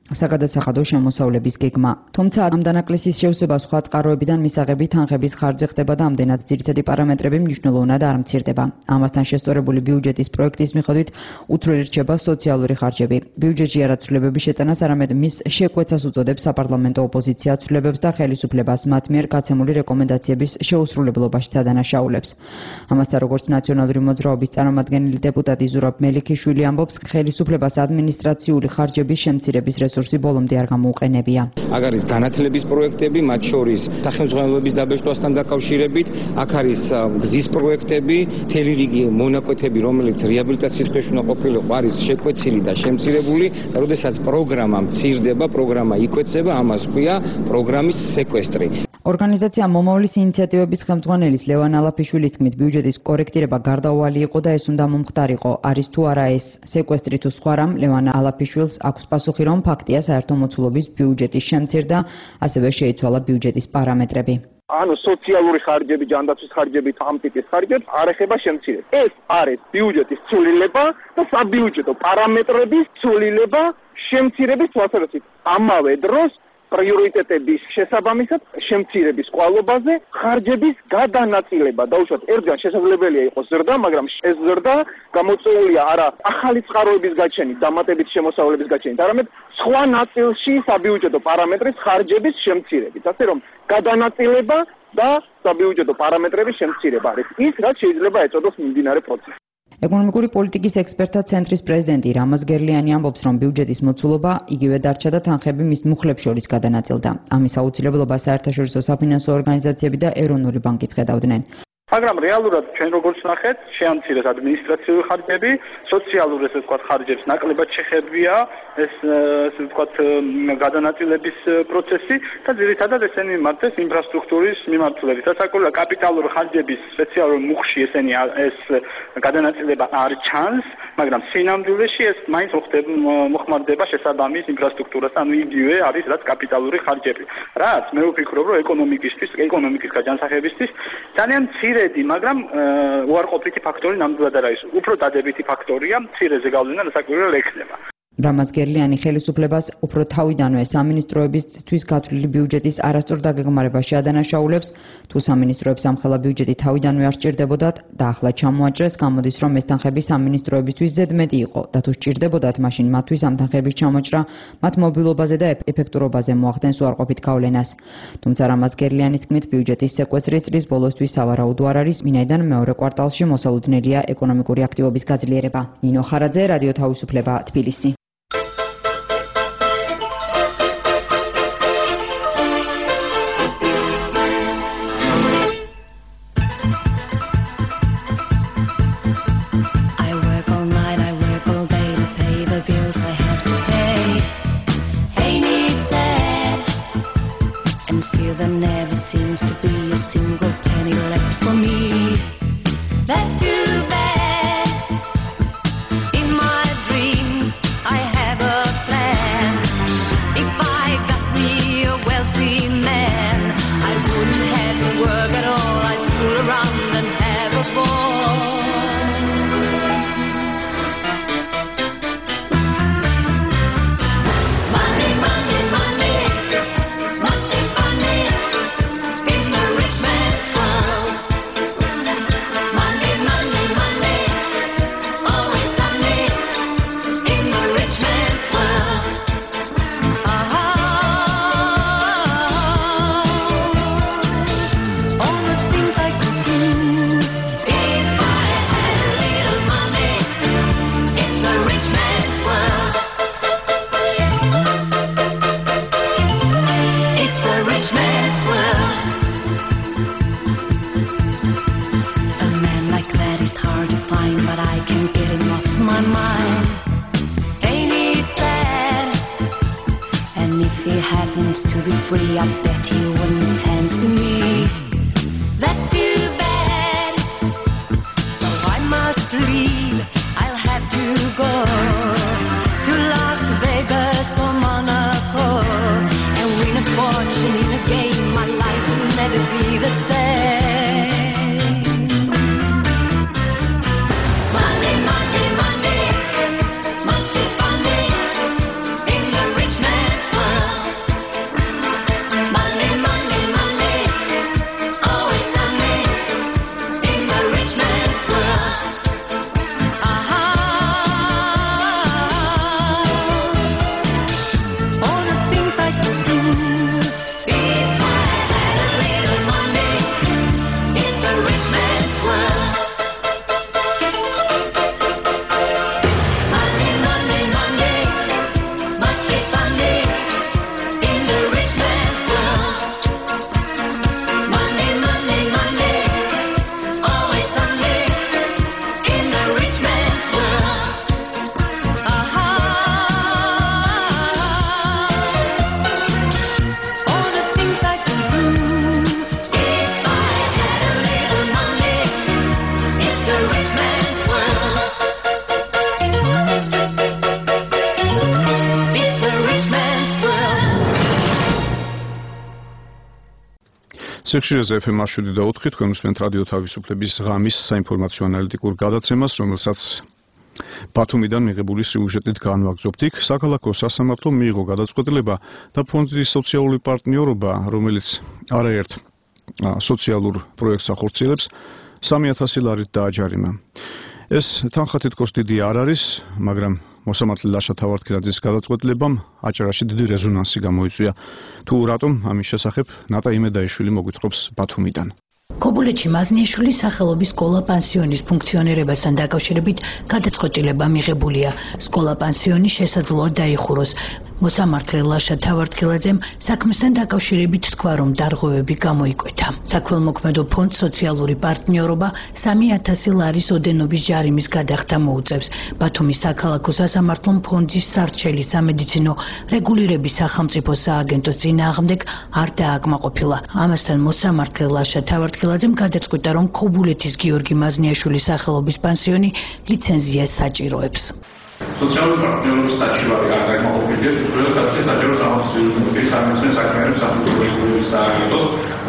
საგადასახადო შემოსავლების გეგმა. თუმცა ამ დანაკლისის შევსება სხვა წყაროებიდან მისაღები თანხების ხარჯზე ხდება და ამდენად ძირითადი პარამეტრები მნიშვნელოვნად არ მცირდება. ამასთან შესწორებული ბიუჯეტის პროექტის მიხედვით უთვლელი რჩება სოციალური ხარჯები. ბიუჯეტში არა ცვლილებების შეტანას, არამედ მის შეკვეცას უწოდებს საპარლამენტო ოპოზიცია ცვლილებებს და ხელისუფლებას მათ მიერ გაცემული რეკომენდაციების შეუსრულებლობაში ადანაშაულებს. ამასთან როგორც ნაციონალური მოძრაობის წარმომადგენელი დეპუტატი ზურაბ მელიქიშვილი ამბობს, ხელისუფლებას ადმინისტრაციული ხარჯების შემცირების რესურსი ბოლომდე არ გამოუყენებია. აქ არის განათლების პროექტები, მათ შორის სახელმძღვანელოების დაბეჭდვასთან დაკავშირებით, აქ არის გზის პროექტები, მთელი რიგი მონაკვეთები, რომელიც რეაბილიტაციის ქვეშ უნდა ყოფილიყო, არის შეკვეცილი და შემცირებული, და როდესაც პროგრამა მცირდება, პროგრამა იკვეცება, ამას ჰქვია პროგრამის სეკვესტრი. ორგანიზაცია მომავლის ინიციატივების ხელმძღვანელის ლევან ალაფიშვილის თქმით, ბიუჯეტის კორექტირება გარდაუვალი იყო და ეს უნდა მომხდარიყო. არის თუ არა ეს სეკვესტრი თუ სხვა რამ, ლევან ალაფიშვილს აქვს პასუხი, რომ ფაქტია საერთო მოცულობის ბიუჯეტის შემცირდა, ასევე შეიცვალა ბიუჯეტის პარამეტრები. ანუ სოციალური ხარჯები, ჯანდაცვის ხარჯები, ამ ტიპის ხარჯები არ ეხება შემცირებას. ეს არის ბიუჯეტის ცვლილება და საბიუჯეტო პარამეტრების ცვლილება შემცირების თვალსაზრისით. ამავე დროს პრიორიტეტების შესაბამისად შემცირების კვალობაზე ხარჯების გადანაწილება. დაუშვათ, ერთგან შესაძლებელია იყოს ზრდა, მაგრამ ეს ზრდა გამოწვეულია არა ახალი წყაროების გაჩენით, დამატებით შემოსავლების გაჩენით, არამედ სხვა ნაწილში საბიუჯეტო პარამეტრის ხარჯების შემცირებით. ასე რომ გადანაწილება და საბიუჯეტო პარამეტრების შემცირება არის ის, რაც შეიძლება ეწოდოს მიმდინარე პროცესი. ეკონომიკური პოლიტიკის ექსპერტთა ცენტრის პრეზიდენტი რამაზ გერლიანი ამბობს, რომ ბიუჯეტის მოცულობა იგივე დარჩა და თანხები მის მუხლებს შორის გადანაწილდა. ამის აუცილებლობას საერთაშორისო საფინანსო ორგანიზაციები და ეროვნული ბანკიც ხედავდნენ. მაგრამ რეალურად ჩვენ როგორც ნახეთ, შეამცირეს ადმინისტრაციული ხარჯები, სოციალური ესე ვთქვათ ხარჯებს ნაკლებად შეხებია ეს ესე ვთქვათ გადანაწილების პროცესი და ძირითადად ესენი მიმართეს ინფრასტრუქტურის მიმართულებით. საკუთარ კაპიტალურ ხარჯების სპეციალურ მუხში ესენი ეს გადანაწილება არ ჩანს, მაგრამ სინამდვილეში ეს მაინც მოხმარდება შესაბამის ინფრასტრუქტურას, ანუ იგივე არის რაც კაპიტალური ხარჯები. რაც მე ვფიქრობ, რომ ეკონომიკის განსახლებისთვის ძალიან მცირედი, მაგრამ უარყოფითი ფაქტორი ნამდვილად არ არის. უფრო დადებითი ფაქტორია მცირეზე გავლენა დასაკვირველ ექნება. რამაზ გერლიანი ხელისუფლებას უფრო თავიდანვე სამინისტროებისთვის გათვლილი ბიუჯეტის არასწორ დაგეგმარებაში ადანაშაულებს, თუ სამინისტროებს ამხელა ბიუჯეტი თავიდანვე არ სჭირდებოდათ და ახლა ჩამოაჭრეს, გამოდის, რომ ეს თანხები სამინისტროებისთვის ზედმეტი იყო და თუ სჭირდებოდათ, მაშინ მათთვის ამ თანხების ჩამოჭრა მათ მობილობაზე და ეფექტურობაზე მოახდენს უარყოფით გავლენას. თუმცა რამაზ გერლიანის თქმით, ბიუჯეტის სეკვესტრი წლის ბოლოსთვის სავარაუდო არ არის, ვინაიდან მეორე კვარტალში მოსალოდნელია ეკონომიკური აქტივობის გაძლიერება. ნინო ხარაძე, რადიო თავისუფლება, თბილისი. ციხშირეზე FM 107.4 თქვენ უსმენთ რადიო თავისუფლების ღამის საინფორმაციო ანალიტიკურ გადაცემას, რომელსაც ბათუმიდან მიღებული სიუჟეტით განვაგრძობთ. იქ საქალაქო სასამართლომ მიიღო გადაწყვეტილება და ფონდის სოციალური პარტნიორობა, რომელიც არაერთ სოციალურ პროექტს ახორციელებს, 3000 ლარით დააჯარიმა. ეს თანხა თითქოს დიდი არ არის, მაგრამ მოსამართლე ლაშა თავარდქილაძის გადაწყვეტილებამ აჭარაში დიდი რეზონანსი გამოიწვია. თუ რატომ, ამის შესახებ ნატა იმედაიშვილი მოგვითხრობს ბათუმიდან. ქობულეთში მაზნიაშვილის სახელობის სკოლა-პანსიონის ფუნქციონირებასთან დაკავშირებით გადაწყვეტილება მიღებულია. სკოლა-პანსიონი შესაძლოა დაიხუროს. მოსამართლე ლაშა თავარდქილაძემ საქმესთან დაკავშირებით თქვა, რომ დარღვევები გამოიკვეთა. საქველმოქმედო ფონდ სოციალური პარტნიორობა 3000 ლარის ოდენობის ჯარიმის გადახდა მოუწევს. ბათუმის საქალაქო სასამართლომ ფონდის სარჩელი სამედიცინო რეგულირების სახელმწიფო სააგენტოს წინააღმდეგ არ დააკმაყოფილა. ამასთან მოსამართლე ლაშა თავარდქილაძემ გადაწყვიტა, რომ ქობულეთის გიორგი მაზნიაშვილის სახელობის პანსიონი ლიცენზიას საჭიროებს. სოციალური პარტნიორობის საჭიროები არ დაკმაყოფილია უცხოელი ხალხის საჯარო სამართლის სამეცნიერო საქმეების სახელმწიფო რეგულირების სააგენტოს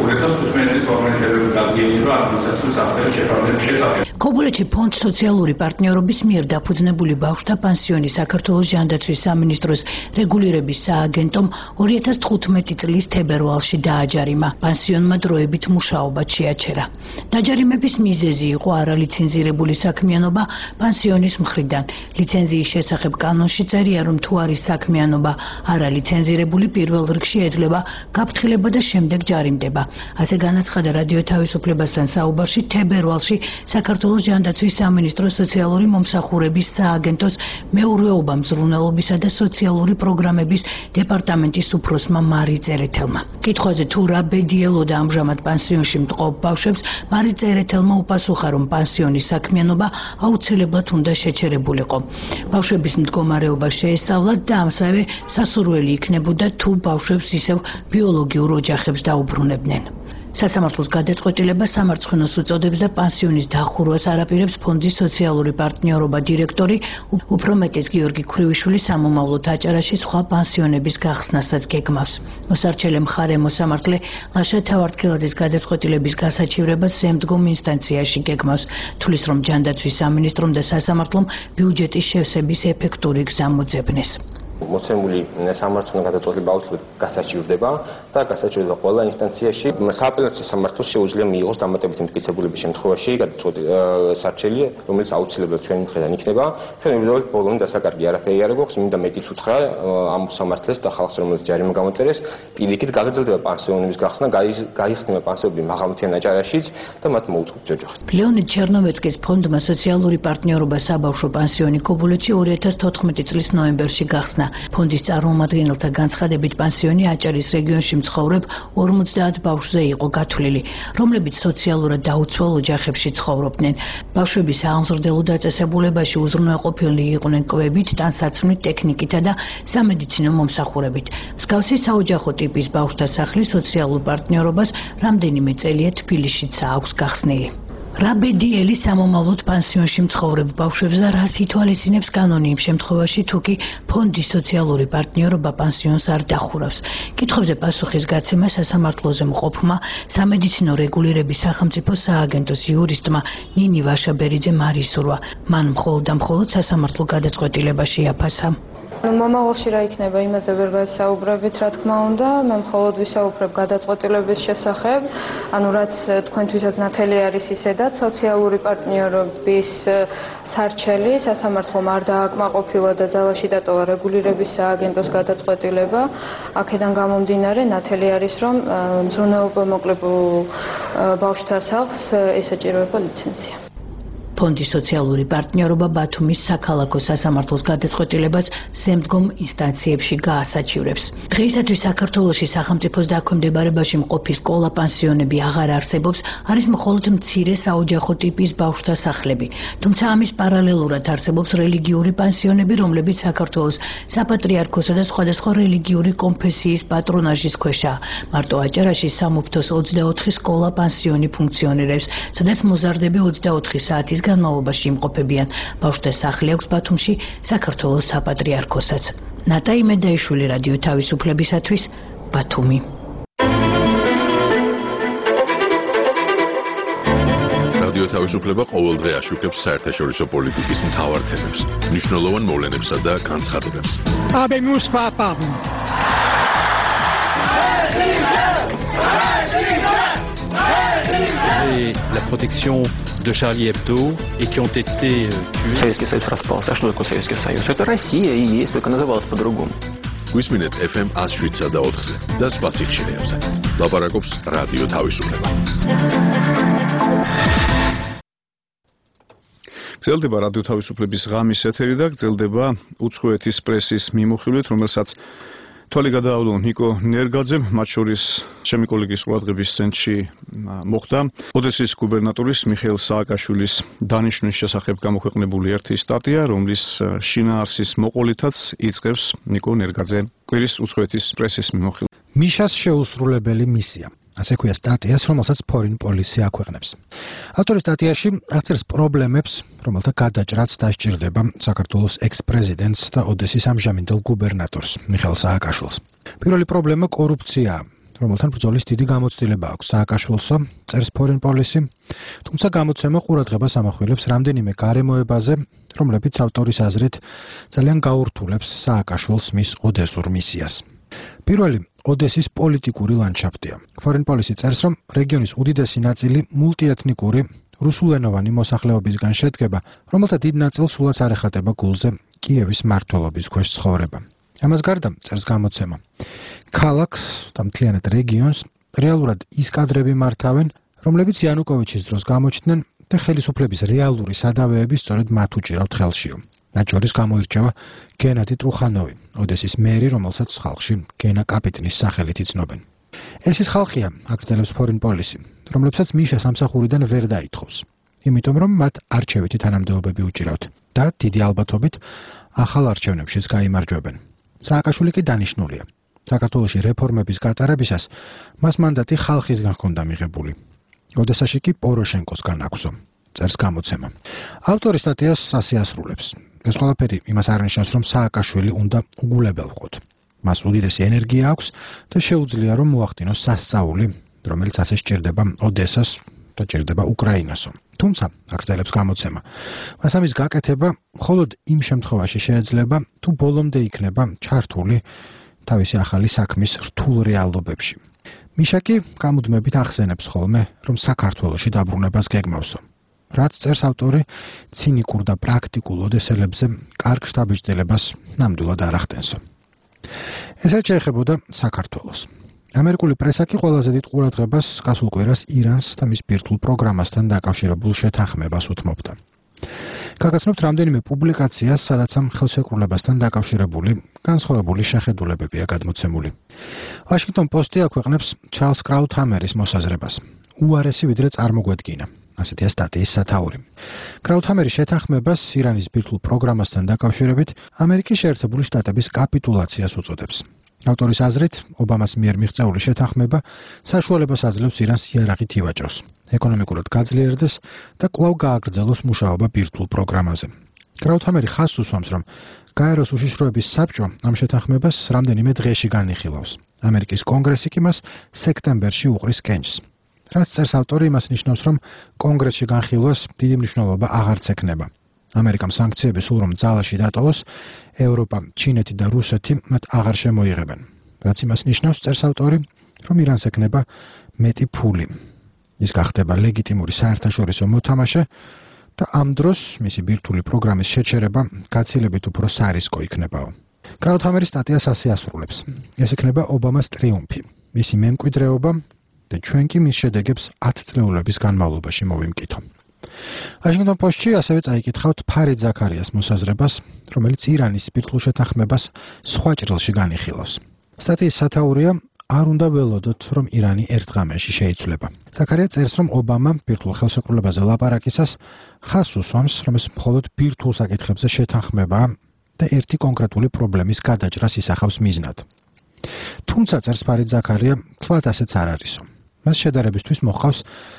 2015 წლის 12 თებერვალის დადგენილება ადმინისტრაციული საფრთხის შეფარდების შესახებ. ქობულეთში ფონდ სოციალური პარტნიორობის მიერ დაფუძნებული ბავშვთა პანსიონი საქართველოს ჯანდაცვის სამინისტროს რეგულირების სააგენტომ 2015 წლის თებერვალში დააჯარიმა. პანსიონმა დროებით მუშაობა შეაჩერა. დაჯარიმების მიზეზი იყო არალიცენზირებული საქმიანობა პანსიონის მხრიდან. ლიცენზიის შესახებ კანონში წერია, რომ თუ არის საქმიანობა არალიცენზირებული, პირველ რიგში ეძლევა გაფრთხილება და შემდეგ ჯარიმდება. ასე განაცხადა რადიო თავისუფლებასთან საუბარში თებერვალში საქართველოს ჯანდაცვის სამინისტროს სოციალური მომსახურების სააგენტოს მეურვეობა, მზრუნველობისა და სოციალური პროგრამების დეპარტამენტის უფროსმა მარი წერეთელმა. კითხვაზე თუ რა ბედიელოდა ამჟამად პანსიონში მტყოფ ბავშვებს, მარი წერეთელმა უპასუხა, რომ პანსიონის საქმიანობა აუცილებლად უნდა შეჩერებულიყო. ბავშვების მდგომარეობა შეესწავლათ და ამსავე სასურველი იქნებოდა თუ ბავშვებს ისევ ბიოლოგიურ ოჯახებს დაუბრუნებდნენ. სასამართლოს გადაწყვეტილება სამარცხვინოს უწოდებს და პანსიონის დახურვას არაპირებს ფონდის სოციალური პარტნიორობა დირექტორი, უფრო მეტიც გიორგი ქრივიშვილი სამომავლოდ აჭარაში სხვა პანსიონების გახსნასაც გეგმავს. მოსარჩელე მხარე მოსამართლე ლაშა თავარდქილაძის გადაწყვეტილების გასაჩივრებას ზემდგომ ინსტანციაში გეგმავს, თulis რომ ჯანდაცვის სამინისტრომ და სასამართლომ ბიუჯეტის შევსების ეფექტური გზა მოძებნეს. მოცემული სამართლო გადაწყვეტილება აუცილებლად გასაჩივრდება და გასაჩივრდება ყველა ინსტანციაში. სააპელაციო სამართლოს შეუძლია მიიღოს დამატებითი მტკიცებულების შემთხვევაში სარჩელი, რომელიც აუცილებლად ჩვენი მხრიდან იქნება. ჩვენ ვიბრძოლეთ ბოლომდე დასაკარგი არაფერი არ გვაქვს, მინდა მეტიც უთხრა ამ სამართლეს და ხალხს, რომელიც ჯარიმა გამოწერეს, პირიქით გაგრძელდება პანსიონების გახსნა, გაიხსნება პანსიონები მაღალმთიან აჭარაშიც და მათ მოუწყობთ ჯოჯოხეთ. ლეონიდ ჩერნოვეცკის ფონდმა სოციალური პარტნიორობა საბავშვო პანსიონი ქობულეთში 2014 წლის ნოემბერში გახსნა. ფონდის წარმომადგენელთა განცხადებით პანსიონი აჭარის რეგიონში მცხოვრებ 50 ბავშვზე იყო გათვლილი, რომლებიც სოციალურად დაუცველ ოჯახებში ცხოვრობდნენ. ბავშვების აღმზრდელო დაწესებულებაში უზრუნველყოფილნი იყვნენ კვებით, ტანსაცმლით, ტექნიკითა და სამედიცინო მომსახურებით. მსგავსი საოჯახო ტიპის ბავშვთა სახლის სოციალურ პარტნიორობას რამდენიმე წელია თბილისშიც აქვს გახსნილი. რა ბედიელი სამომავლოდ პანსიონში მცხოვრებ ბავშვებს და რას ითვალისწინებს კანონი იმ შემთხვევაში, თუ კი ფონდის სოციალური პარტნიორობა პანსიონს არ დახურავს. კითხვებზე პასუხის გაცემა სასამართლოზე მყოფმა სამედიცინო რეგულირების სახელმწიფო სააგენტოს იურისტმა ნინი ვაშაბერიძემ არისურვა. მან მხოლოდ და მხოლოდ სასამართლო გადაწყვეტილება შეაფასა. მომავალში რა იქნება, იმაზე ვერ გასაუბრებით, რა თქმა უნდა, მე მხოლოდ ვისაუბრებ გადაწყვეტილების შესახებ, ანუ რაც თქვენთვისაც ნათელი არის ისედაც სოციალური პარტნიორობის სარჩელი სასამართლომ არ დააკმაყოფილა და ძალაში დატოვა რეგულირების სააგენტოს გადაწყვეტილება. აქედან გამომდინარე, ნათელი არის, რომ მზრუნველობა მოკლებულ ბავშვთა სახლს ესაჭიროება ლიცენზია. ფონდის სოციალური პარტნიორობა ბათუმის საქალაქო სასამართლოს გადაწყვეტილებას ზემდგომ ინსტანციებში გაასაჩივრებს. დღეისათვის საქართველოში სახელმწიფოს დაქვემდებარებაში მყოფი სკოლა-პანსიონები აღარ არსებობს, არის მხოლოდ მცირე საოჯახო ტიპის ბავშვთა სახლები. თუმცა ამის პარალელურად არსებობს რელიგიური პანსიონები, რომლებიც საქართველოს საპატრიარქოსა და სხვადასხვა რელიგიური კონფესიის პატრონაჟის ქვეშაა. მარტო აჭარაში სამუფთოს 24 სკოლა-პანსიონი ფუნქციონირებს, სადაც მოზარდები 24 საათის განმავლობაში იმყოფებიან. ბავშვთა სახლი აქვს ბათუმში, საქართველოს საპატრიარქოსაც. ნატა იმედაიშვილი, რადიო თავისუფლებისათვის, ბათუმი. თავისუფლება ყოველდღე აშუქებს საერთაშორისო პოლიტიკის მთავარ თემებს, მნიშვნელოვან მოვლენებსა და განცხადებებს. Habemus papam. La protection de Charlie Hebdo et qui ont été tués. Советский Союз распался. А что такое Советский Союз? Это Россия и есть, только называлась по-другому. გვისმინეთ FM 107-ზე და 4-ზე და სხვა სიხშირეებზე. ლაპარაკობს რადიო თავისუფლება. გრძელდება რადიო თავისუფლების ღამის ეთერი და გრძელდება უცხოეთის პრესის მიმოხილვით, რომელსაც თვალი გადაავლო ნიკო ნერგაძემ, მათ შორის ჩემი კოლეგის ყურადღების ცენტრში მოხდა ოდესის გუბერნატორის მიხეილ სააკაშვილის დანიშვნის შესახებ გამოქვეყნებული ერთი სტატია, რომლის შინაარსის მოყოლითაც იწყებს ნიკო ნერგაძე კვირის უცხოეთის პრესის მიმოხილვით. მიშას შეუსრულებელი მისია. ასე ქვია სტატიას, რომელსაც Foreign Policy აქვეყნებს. ავტორი სტატიაში აღწერს პრობლემებს, რომელთა გადაჭრაც დასჭირდება საქართველოს ექს-პრეზიდენტს და ოდესის ამჟამინდელ გუბერნატორს მიხეილ სააკაშვილს. პირველი პრობლემა კორუფციაა, რომელთან ბრძოლის დიდი გამოცდილება აქვს სააკაშვილსო, წერს Foreign Policy, თუმცა გამოცემა ყურადღებას ამახვილებს რამდენიმე გარემოებაზე, რომლებიც ავტორის აზრით ძალიან გაურთულებს სააკაშვილს მის ოდესურ მისიას. პირველი ოდესის პოლიტიკური ლანდშაფტია. Foreign Policy წერს, რომ რეგიონის უდიდესი ნაწილი მულტიეთნიკური რუსულენოვანი მოსახლეობისგან შედგება, რომელთა დიდ ნაწილს სულაც არ ეხატება გულზე კიევის მმართველობის ქვეშ ცხოვრება. ამას გარდა წერს გამოცემა. ქალაქს და მთლიანად რეგიონს რეალურად ის კადრები მართავენ, რომლებიც იანუკოვიჩის დროს გამოჩნდნენ და ხელისუფლების რეალური სადავეები სწორედ მათ უჭირავთ ხელშიო. მათ შორის გამოირჩევა გენადი ტრუხანოვი, ოდესის მერი, რომელსაც ხალხში გენა კაპიტნის სახელით იცნობენ. ეს ის ხალხია, აგრძელებს Foreign Policy, რომლებსაც მიშა სამსახურიდან ვერ დაითხოვს, იმიტომ რომ მათ არჩევითი თანამდებობები უჭირავთ და დიდი ალბათობით ახალ არჩევნებშიც გაიმარჯვებენ. სააკაშვილი კი დანიშნულია. საქართველოში რეფორმების გატარებისას მას მანდატი ხალხისგან ჰქონდა მიღებული. ოდესაში კი პოროშენკოსგან აქვსო. წერს გამოცემა. ავტორი სტატიას ასე ასრულებს. ეს ყველაფერი იმას არნიშნავს, რომ სააკაშვილი უნდა უგულებელყოთ. მას უდიდესი ენერგია აქვს და შეუძლია რომ მოახდინოს სასწაული, რომელიც ასე სჭირდება ოდესას და სჭირდება უკრაინასო. თუმცა, აგრძელებს გამოცემა, მას ამის გაკეთება მხოლოდ იმ შემთხვევაში შეიძლება, თუ ბოლომდე იქნება ჩართული თავისი ახალი საქმის რთულ რეალობებში. მიშა კი გამუდმებით ახსენებს ხოლმე, რომ საქართველოში დაბრუნებას გეგმავსო. რაც წერს ავტორი ცინიკურ და პრაქტიკულ ოდესელებზე კარგ შთაბეჭდილებას ნამდვილად არ ახდენსო. ესაც შეეხებოდა საქართველოს. ამერიკული პრესა კი ყველაზე დიდ ყურადღებას გასულ კვირას ირანს და მის ბირთვულ პროგრამასთან დაკავშირებულ შეთანხმებას უთმობდა. გაგაცნობთ რამდენიმე პუბლიკაციას, სადაც ამ ხელშეკრულებასთან დაკავშირებული განსხვავებული შეხედულებებია გადმოცემული. Washington Post-ი აქვეყნებს ჩარლზ კრაუთჰამერის მოსაზრებას. უარესი ვიდრე წარმოგვედგინა. ასეთია სტატიის სათაური. კრაუთჰამერის შეთანხმებას ირანის ბირთვულ პროგრამასთან დაკავშირებით ამერიკის შეერთებული შტატების კაპიტულაციას უწოდებს. ავტორის აზრით, ობამას მიერ მიღწეული შეთანხმება საშუალებას აძლევს ირანს იარაღით ივაჭროს, ეკონომიკურად გაძლიერდეს და კვლავ გააგრძელოს მუშაობა ბირთვულ პროგრამაზე. კრაუთჰამერი ხაზს უსვამს, რომ გაეროს უშიშროების საბჭო ამ შეთანხმებას რამდენიმე დღეში განიხილავს. ამერიკის კონგრესი კი მას სექტემბერში უყრის კენჭს. რაც წერს ავტორი იმას ნიშნავს, რომ კონგრესში განხილვას დიდი მნიშვნელობა აღარც ექნება. ამერიკამ სანქციები სულ რომ ძალაში დატოვოს, ევროპა, ჩინეთი და რუსეთი მათ აღარ შემოიღებენ. რაც იმას ნიშნავს, წერს ავტორი, რომ ირანს ექნება მეტი ფული. ის გახდება ლეგიტიმური საერთაშორისო მოთამაშე და ამ დროს მისი ბირთვული პროგრამის შეჩერება გაცილებით უფრო სარისკო იქნებაო. კრაუთჰამერის სტატიას ასე ასრულებს. ეს იქნება ობამას ტრიუმფი, მისი მემკვიდრეობა და ჩვენ კი მის შედეგებს 10 წლეულების განმავლობაში მოვიმკითხო. Washington Post-ში ასევე წაიკითხავთ ფარიდ ზაქარიას მოსაზრებას, რომელიც ირანის ბირთვულ შეთანხმებას სხვა ჭრილში განიხილავს. სტატიის სათაურია არ უნდა ველოდოთ, რომ ირანი ერთ ღამეში შეიცვლება. ზაქარია წერს, რომ ობამა ბირთვულ ხელშეკრულებაზე ლაპარაკისას ხაზს უსვამს, რომ ეს მხოლოდ ბირთვულ საკითხებზე შეთანხმებაა და ერთი კონკრეტული პრობლემის გადაჭრას ისახავს მიზნად. თუმცა წერს ფარიდ ზაქარია, თვალთ ასეც არ არისო. მას შედარებისთვის მოჰყავს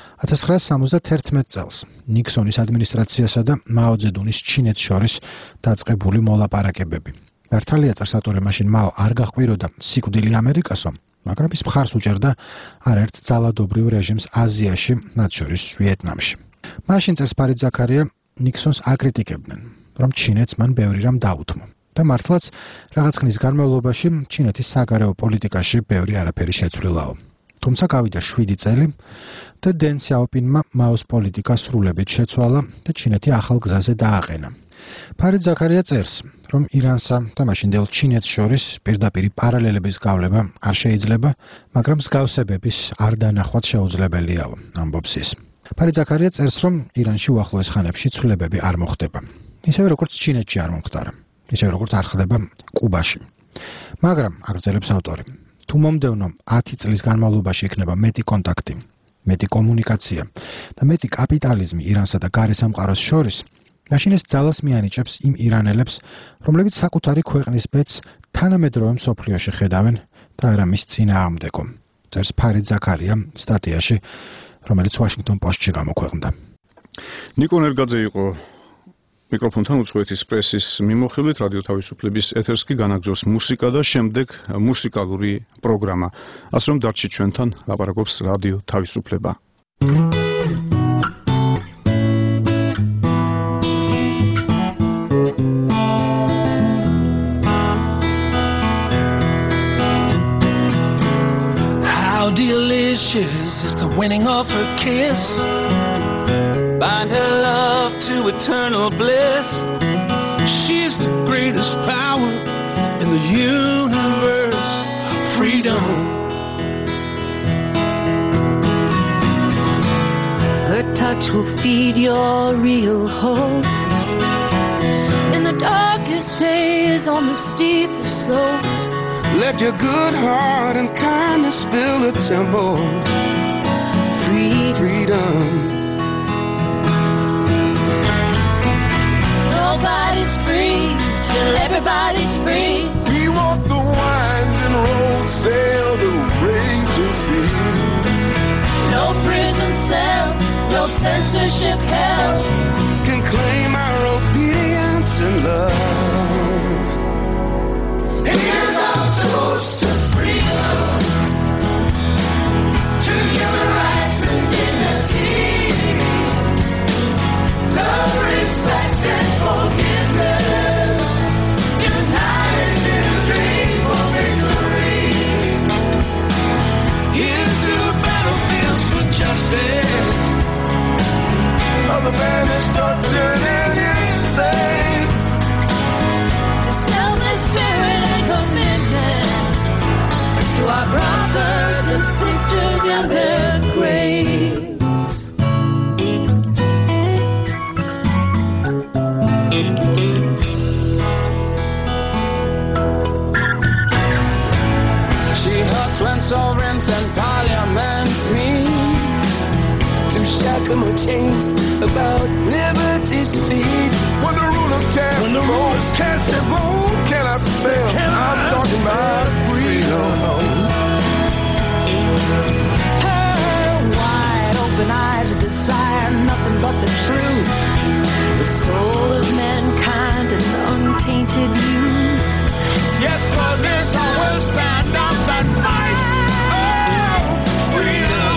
1971 წელს ნიქსონის ადმინისტრაციასა და მაო ძედუნის ჩინეთს შორის დაწყებული მოლაპარაკებები. მართალია წერს ავტორი, მაშინ მაო არ გაჰყვიროდა სიკვდილი ამერიკასო, მაგრამ ის მხარს უჭერდა არაერთ ძალადობრივ რეჟიმს აზიაში, მათ შორის ვიეტნამში. მაშინ წერს ფარიდ ზაქარია, ნიქსონს აკრიტიკებდნენ, რომ ჩინეთს მან ბევრი რამ დაუთმო. და მართლაც რაღაც ხნის განმავლობაში ჩინეთის საგარეო პოლიტიკაში ბევრი არაფერი შეცვლილაო. თუმცა გავიდა 7 წელი და დენ სიაოპინმა მაოს პოლიტიკას სრულებით შეცვალა და ჩინეთი ახალ გზაზე დააყენა. ფარიდ ზაქარია წერს, რომ ირანსა და მაშინდელ ჩინეთს შორის პირდაპირი პარალელების გავლება არ შეიძლება, მაგრამ მსგავსებების არ დანახვაც შეუძლებელიაო, ამბობს ის. ფარიდ ზაქარია წერს, რომ ირანში უახლოეს ხანებში ცვლილებები არ მოხდება. ისევე როგორც ჩინეთში არ მომხდარა. ისევე როგორც არ ხდება კუბაში. მაგრამ აგრძელებს ავტორი, თუ მომდევნო 10 წლის განმავლობაში იქნება მეტი კონტაქტი, მეტი კომუნიკაცია და მეტი კაპიტალიზმი ირანსა და გარე სამყაროს შორის, მაშინ ეს ძალას მიანიჭებს იმ ირანელებს, რომლებიც საკუთარი ქვეყნის ბედს თანამედროვე მსოფლიოში ხედავენ და არა მის წინააღმდეგო. წერს ფარიდ ზაქარია სტატიაში, რომელიც Washington Post-ში გამოქვეყნდა. ნიკო ნერგაძე იყო მიკროფონთან უცხოეთის პრესის მიმოხილვით, რადიო თავისუფლების ეთერს კი განაგზავს მუსიკა და შემდეგ მუსიკალური პროგრამა. ასე რომ დარჩით ჩვენთან, ლაპარაკობს რადიო თავისუფლება. How delicious is the winning of her kiss. Bind her love to eternal bliss. She's the greatest power in the universe. Freedom. Her touch will feed your real hope. In the darkest days, on the steepest slope. Let your good heart and kindness fill the temple. Freedom. Nobody's free till everybody's free. We walk the winding road, sail the raging sea. No prison cell, no censorship hell can claim our obedience and love. Here's our toast to freedom, to human rights and dignity. Love, respect and forgiveness, united in a dream for victory. Here's to the battlefields for justice, of the banished, tortured and enslaved. Selfless spirit and commitment to our brothers and sisters in their graves. She hugs when sovereigns and parliaments meet to shackle my chains about liberty's feet. When the rulers cast their vote, cannot spell. I'm talking about freedom. Her wide open eyes desire nothing but the truth, the soul of mankind and untainted youth. Yes, for this I will stand up and fight. Oh, freedom.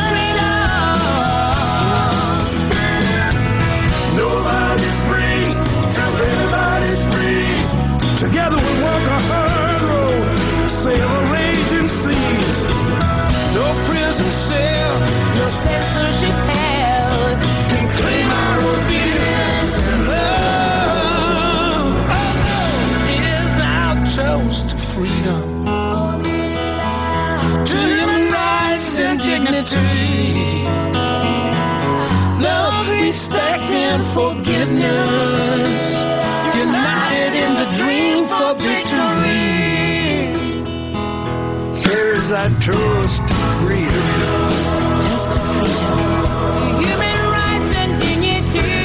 Nobody's free till everybody's free. Together we walk a hard road, sail the raging seas. No prison cell, no censorship held can claim our obedience and love. Oh, it is our toast to freedom, to human rights and dignity. Love, respect and forgiveness, united in the dream for victory. Here's our toast to freedom. Toast to freedom, to human rights and dignity.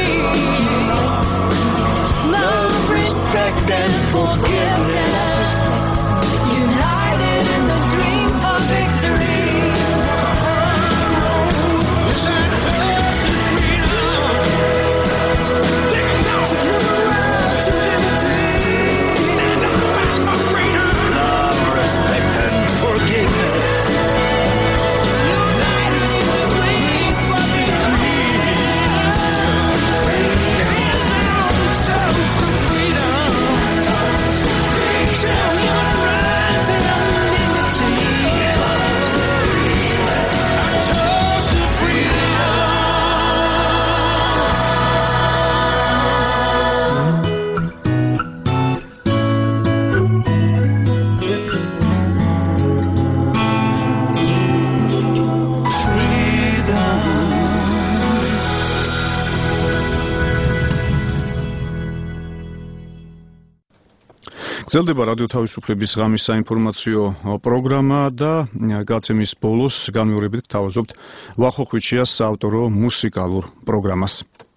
Love, respect and forgiveness, united in the dream for victory. Love, respect and forgiveness, გრძელდება რადიო თავისუფლების ღამის საინფორმაციო პროგრამა და გაცემის ბოლოს განმეორებით გთავაზობთ ვახო ხვიჩიას საავტორო მუსიკალურ პროგრამას.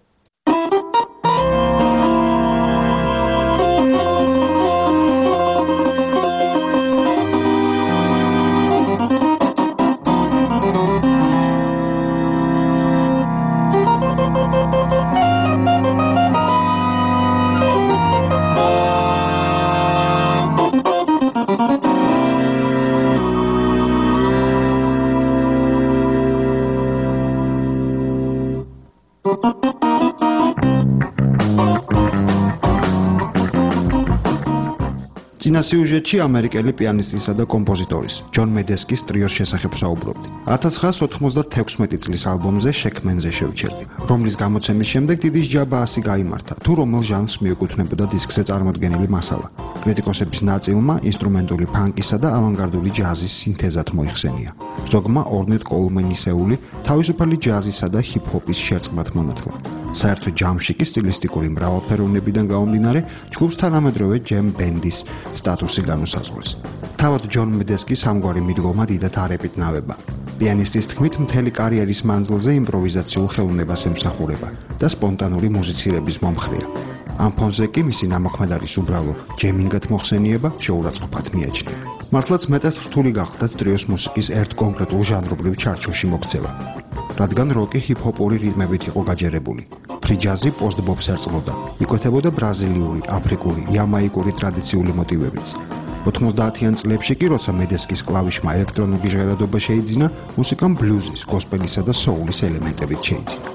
წინა სიუჟეტში ამერიკელი პიანისტისა და კომპოზიტორის ჯონ მედესკის ტრიოს შესახებ საუბრობდი. 1996 წლის ალბომზე შექმენზე შევჩერდი, რომლის გამოცემის შემდეგ დიდი სჯაბა ასი გაიმართა, თუ რომელ ჟანრს მიეკუთვნებოდა დისკზე წარმოდგენილი მასალა. კრიტიკოსების ნაწილმა ინსტრუმენტული ფანკისა და ავანგარდული ჯაზის სინთეზად მოიხსენია. ზოგმა ორნეტ კოლმენისეული თავისუფალი ჯაზისა და ჰიპ-ჰოპის შერწყმად მონათლა. საერთო ჯამში კი სტილისტიკური მრავალფეროვნებიდან გამომდინარე, ჯგუფს თანამედროვე ჯემ ბენდის სტატუსი განუსაზღვრეს. თავად ჯონ მედესკის ამგვარი მიდგომა დიდად არ ეპიტნავება. პიანისტის თქმით, მთელი კარიერის მანძილზე იმპროვიზაციულ ხელოვნებას ემსახურება და სპონტანური მუსიცირების მომხრეა. ამ ფონზე კი მისი ნამოქმედარის უბრალო ჯემინგად მოხსენიება შეურაცხყოფად მიაჩნია. მართლაც მეტად რთული გახდათ ტრიოს მუსიკის ერთ კონკრეტულ ჟანრობრივ ჩარჩოში მოქცევა, რადგან როკი ჰიპ-ჰოპური რიტმებით იყო გაჯერებული. ფრიჯაზი პოსტ-ბოპს ერწყმოდა, იკვეთებოდა ბრაზილიური, აფრიკური, იამაიკური ტრადიციული მოტივებიც. 90-იან წლებში კი, როცა მედესკის კლავიშმა ელექტრონული ჟღერადობა შეიძინა, მუსიკამ ბლუზის, გოსპელისა და სოულის ელემენტებით შეიძინა.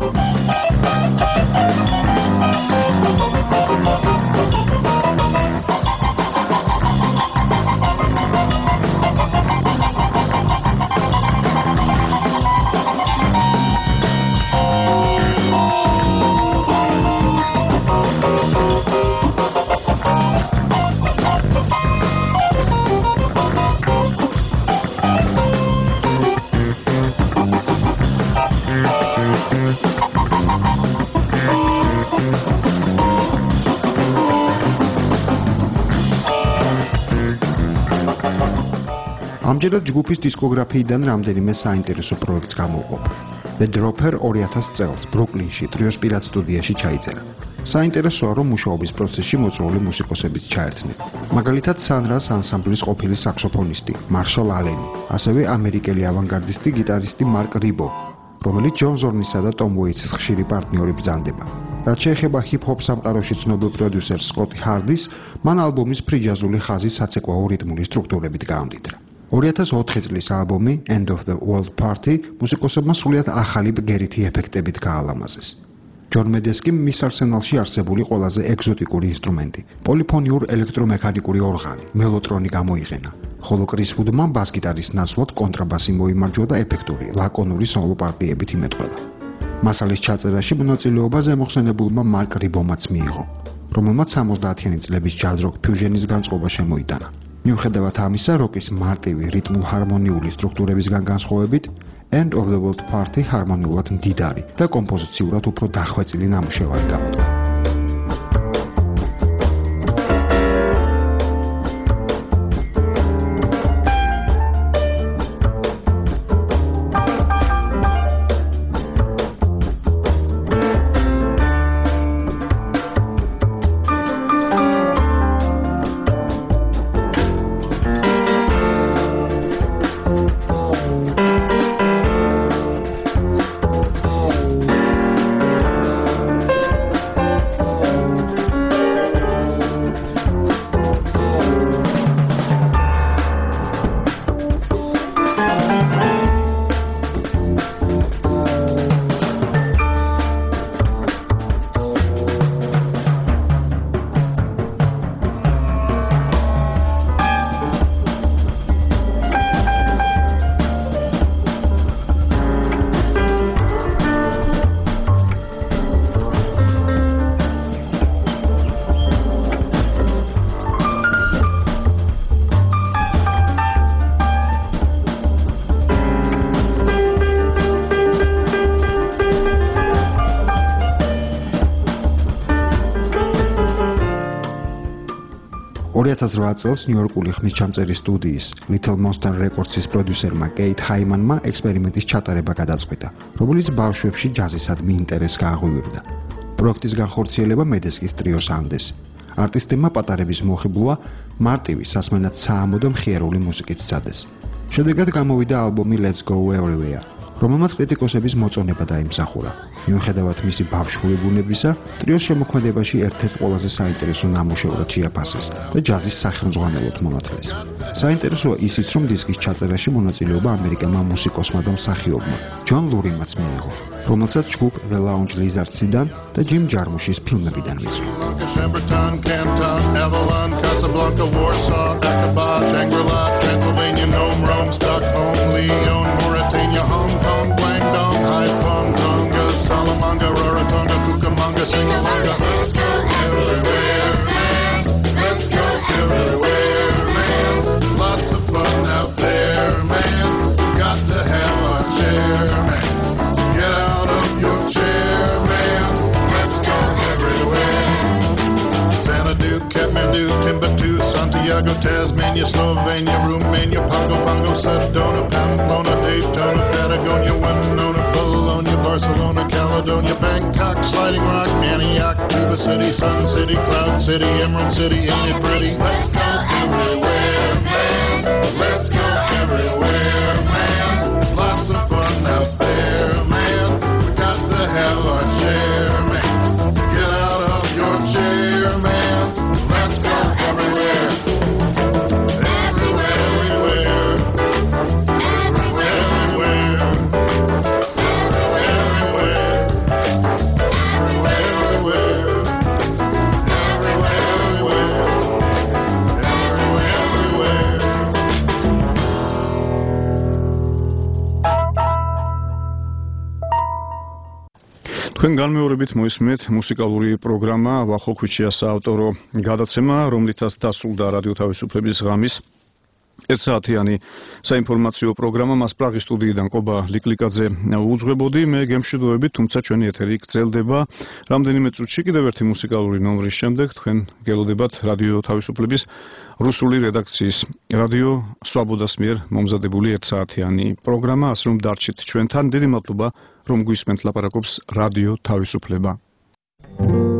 ამჯერად ჯგუფის დისკოგრაფიიდან რამდენიმე საინტერესო პროექტს გამოვყოფ. The Dropper 2000 წელს ბრუკლინში ტრიოს პირად სტუდიაში ჩაიწერა. საინტერესოა, რომ მუშაობის პროცესში მოწვეული მუსიკოსებიც ჩაერთნენ. მაგალითად, Sunrise ანსამბლის ყოფილი საქსოფონისტი მარშალ ალენი, ასევე ამერიკელი ავანგარდისტი გიტარისტი მარკ რიბო, რომელიც ჯონ ზორნისა და ტომ უეიტსის ხშირი პარტნიორი ბრძანდება. რაც შეეხება ჰიპ-ჰოპ სამყაროში ცნობილ პროდიუსერს სკოტი ჰარდის, მან ალბომის ფრიჯაზული ხაზი საცეკვაო რიტმული სტრუქტურებით გაამდიდრა. 2004 წლის ალბომი End of the World Party მუსიკოსებმა სრულიად ახალი ბგერითი ეფექტებით გაალამაზეს. ჯონ მედესკი მის არსენალში არსებული ყველაზე ეგზოტიკური ინსტრუმენტი, პოლიფონიურ ელექტრომექანიკური ორღანი, მელოტრონი გამოიყენა, ხოლო კრის ვუდმა ბას-გიტარის ნაცვლად კონტრაბასი მოიმარჯვა და ეფექტური, ლაკონური სოლო პარტიებით იმეწყყველა. მასალის ჩაწერაში მონაწილეობა ზემოხსენებულმა მარკ რიბომაც მიიღო, რომელმაც 70-იანი წლების ჯაზ-როკ ფიუჟენის განწყობა შემოიტანა. მიუხედავად ამისა, როკის მარტივი რიტმულ-ჰარმონიული სტრუქტურებისგან განსხვავებით, End of the World Party ჰარმონიულად მდიდარი და კომპოზიციურად უფრო დახვეწილი ნამუშევარი გამოდგა. 2008 წელს ნიუ-იორკული ხმისჩამწერი სტუდიის Little Monster Records-ის პროდიუსერმა კეით ჰაიმანმა ექსპერიმენტის ჩატარება გადაწყვიტა, რომელიც ბავშვებში ჯაზისადმი ინტერესს გააღვივებდა. პროექტის განხორციელება მედესკის ტრიოს ანდეს. არტისტებმა პატარების მოხიბლვა მარტივი, სასმენად საამოდო მხიარული მუსიკით სცადეს. შედეგად გამოვიდა ალბომი Let's Go Everywhere, რომელმაც კრიტიკოსების მოწონება დაიმსახურა. მიუხედავად მისი ბავშვური ბუნებისა, ტრიოს შემოქმედებაში ერთ-ერთ ყველაზე საინტერესო ნამუშევრად შეაფასეს და ჯაზის სახელმძღვანელოდ მონათლეს. საინტერესოა ისიც, რომ დისკის ჩაწერაში მონაწილეობა ამერიკელმა მუსიკოსმა და მსახიობმა ჯონ ლურიმაც მიიღო, რომელსაც ჯგუფ The Lounge Lizards-დან და ჯიმ ჯარმუშის ფილმებიდან მისვლა. Hong Kong, Guangdong, Haiphong, Tonga, Salamanca, Rarotonga, Cucamonga, Singalonga. Let's go everywhere, man. Let's go everywhere, man. Lots of fun out there, man. Got to have our share, man. Get out of your chair, man. Let's go everywhere. Xanadu, Kathmandu, Timbuktu, Santiago, Tasmania, Slovenia, Romania, Pago Pago, Sedona, Pamplona, Daytona, Patagonia, Winona, Bologna, Barcelona, Caledonia, Bangkok, Sliding Rock, Antioch, Tuba City, Sun City, Cloud City, Emerald City, ain't it pretty? Let's go everywhere, man. Let's go everywhere, man. Lots of fun out there, man. We got to have our share, man. Get out of your chair, man. Let's go everywhere. თქვენ განმეორებით მოისმენთ მუსიკალური პროგრამა ვახო ქუჩიას საავტორო გადაცემა, რომლითაც დასრულდა რადიო თავისუფლების ღამის ერთსაათიანი საინფორმაციო პროგრამა. მას პრაღის სტუდიიდან ყობა ლიკლიკაძე უძღვებოდი. მე გემშვიდობებით, თუმცა ჩვენი ეთერი გრძელდება რამდენიმე წუთში. კიდევ ერთი მუსიკალური ნომრის შემდეგ თქვენ გელოდებათ რადიო თავისუფლების რუსული რედაქციის რადიო სვაბოდას მიერ მომზადებული ერთსაათიანი პროგრამა. ასე რომ დარჩით ჩვენთან. დიდი მადლობა, რომ გვისმენთ, ლაპარაკობს რადიო თავისუფლება.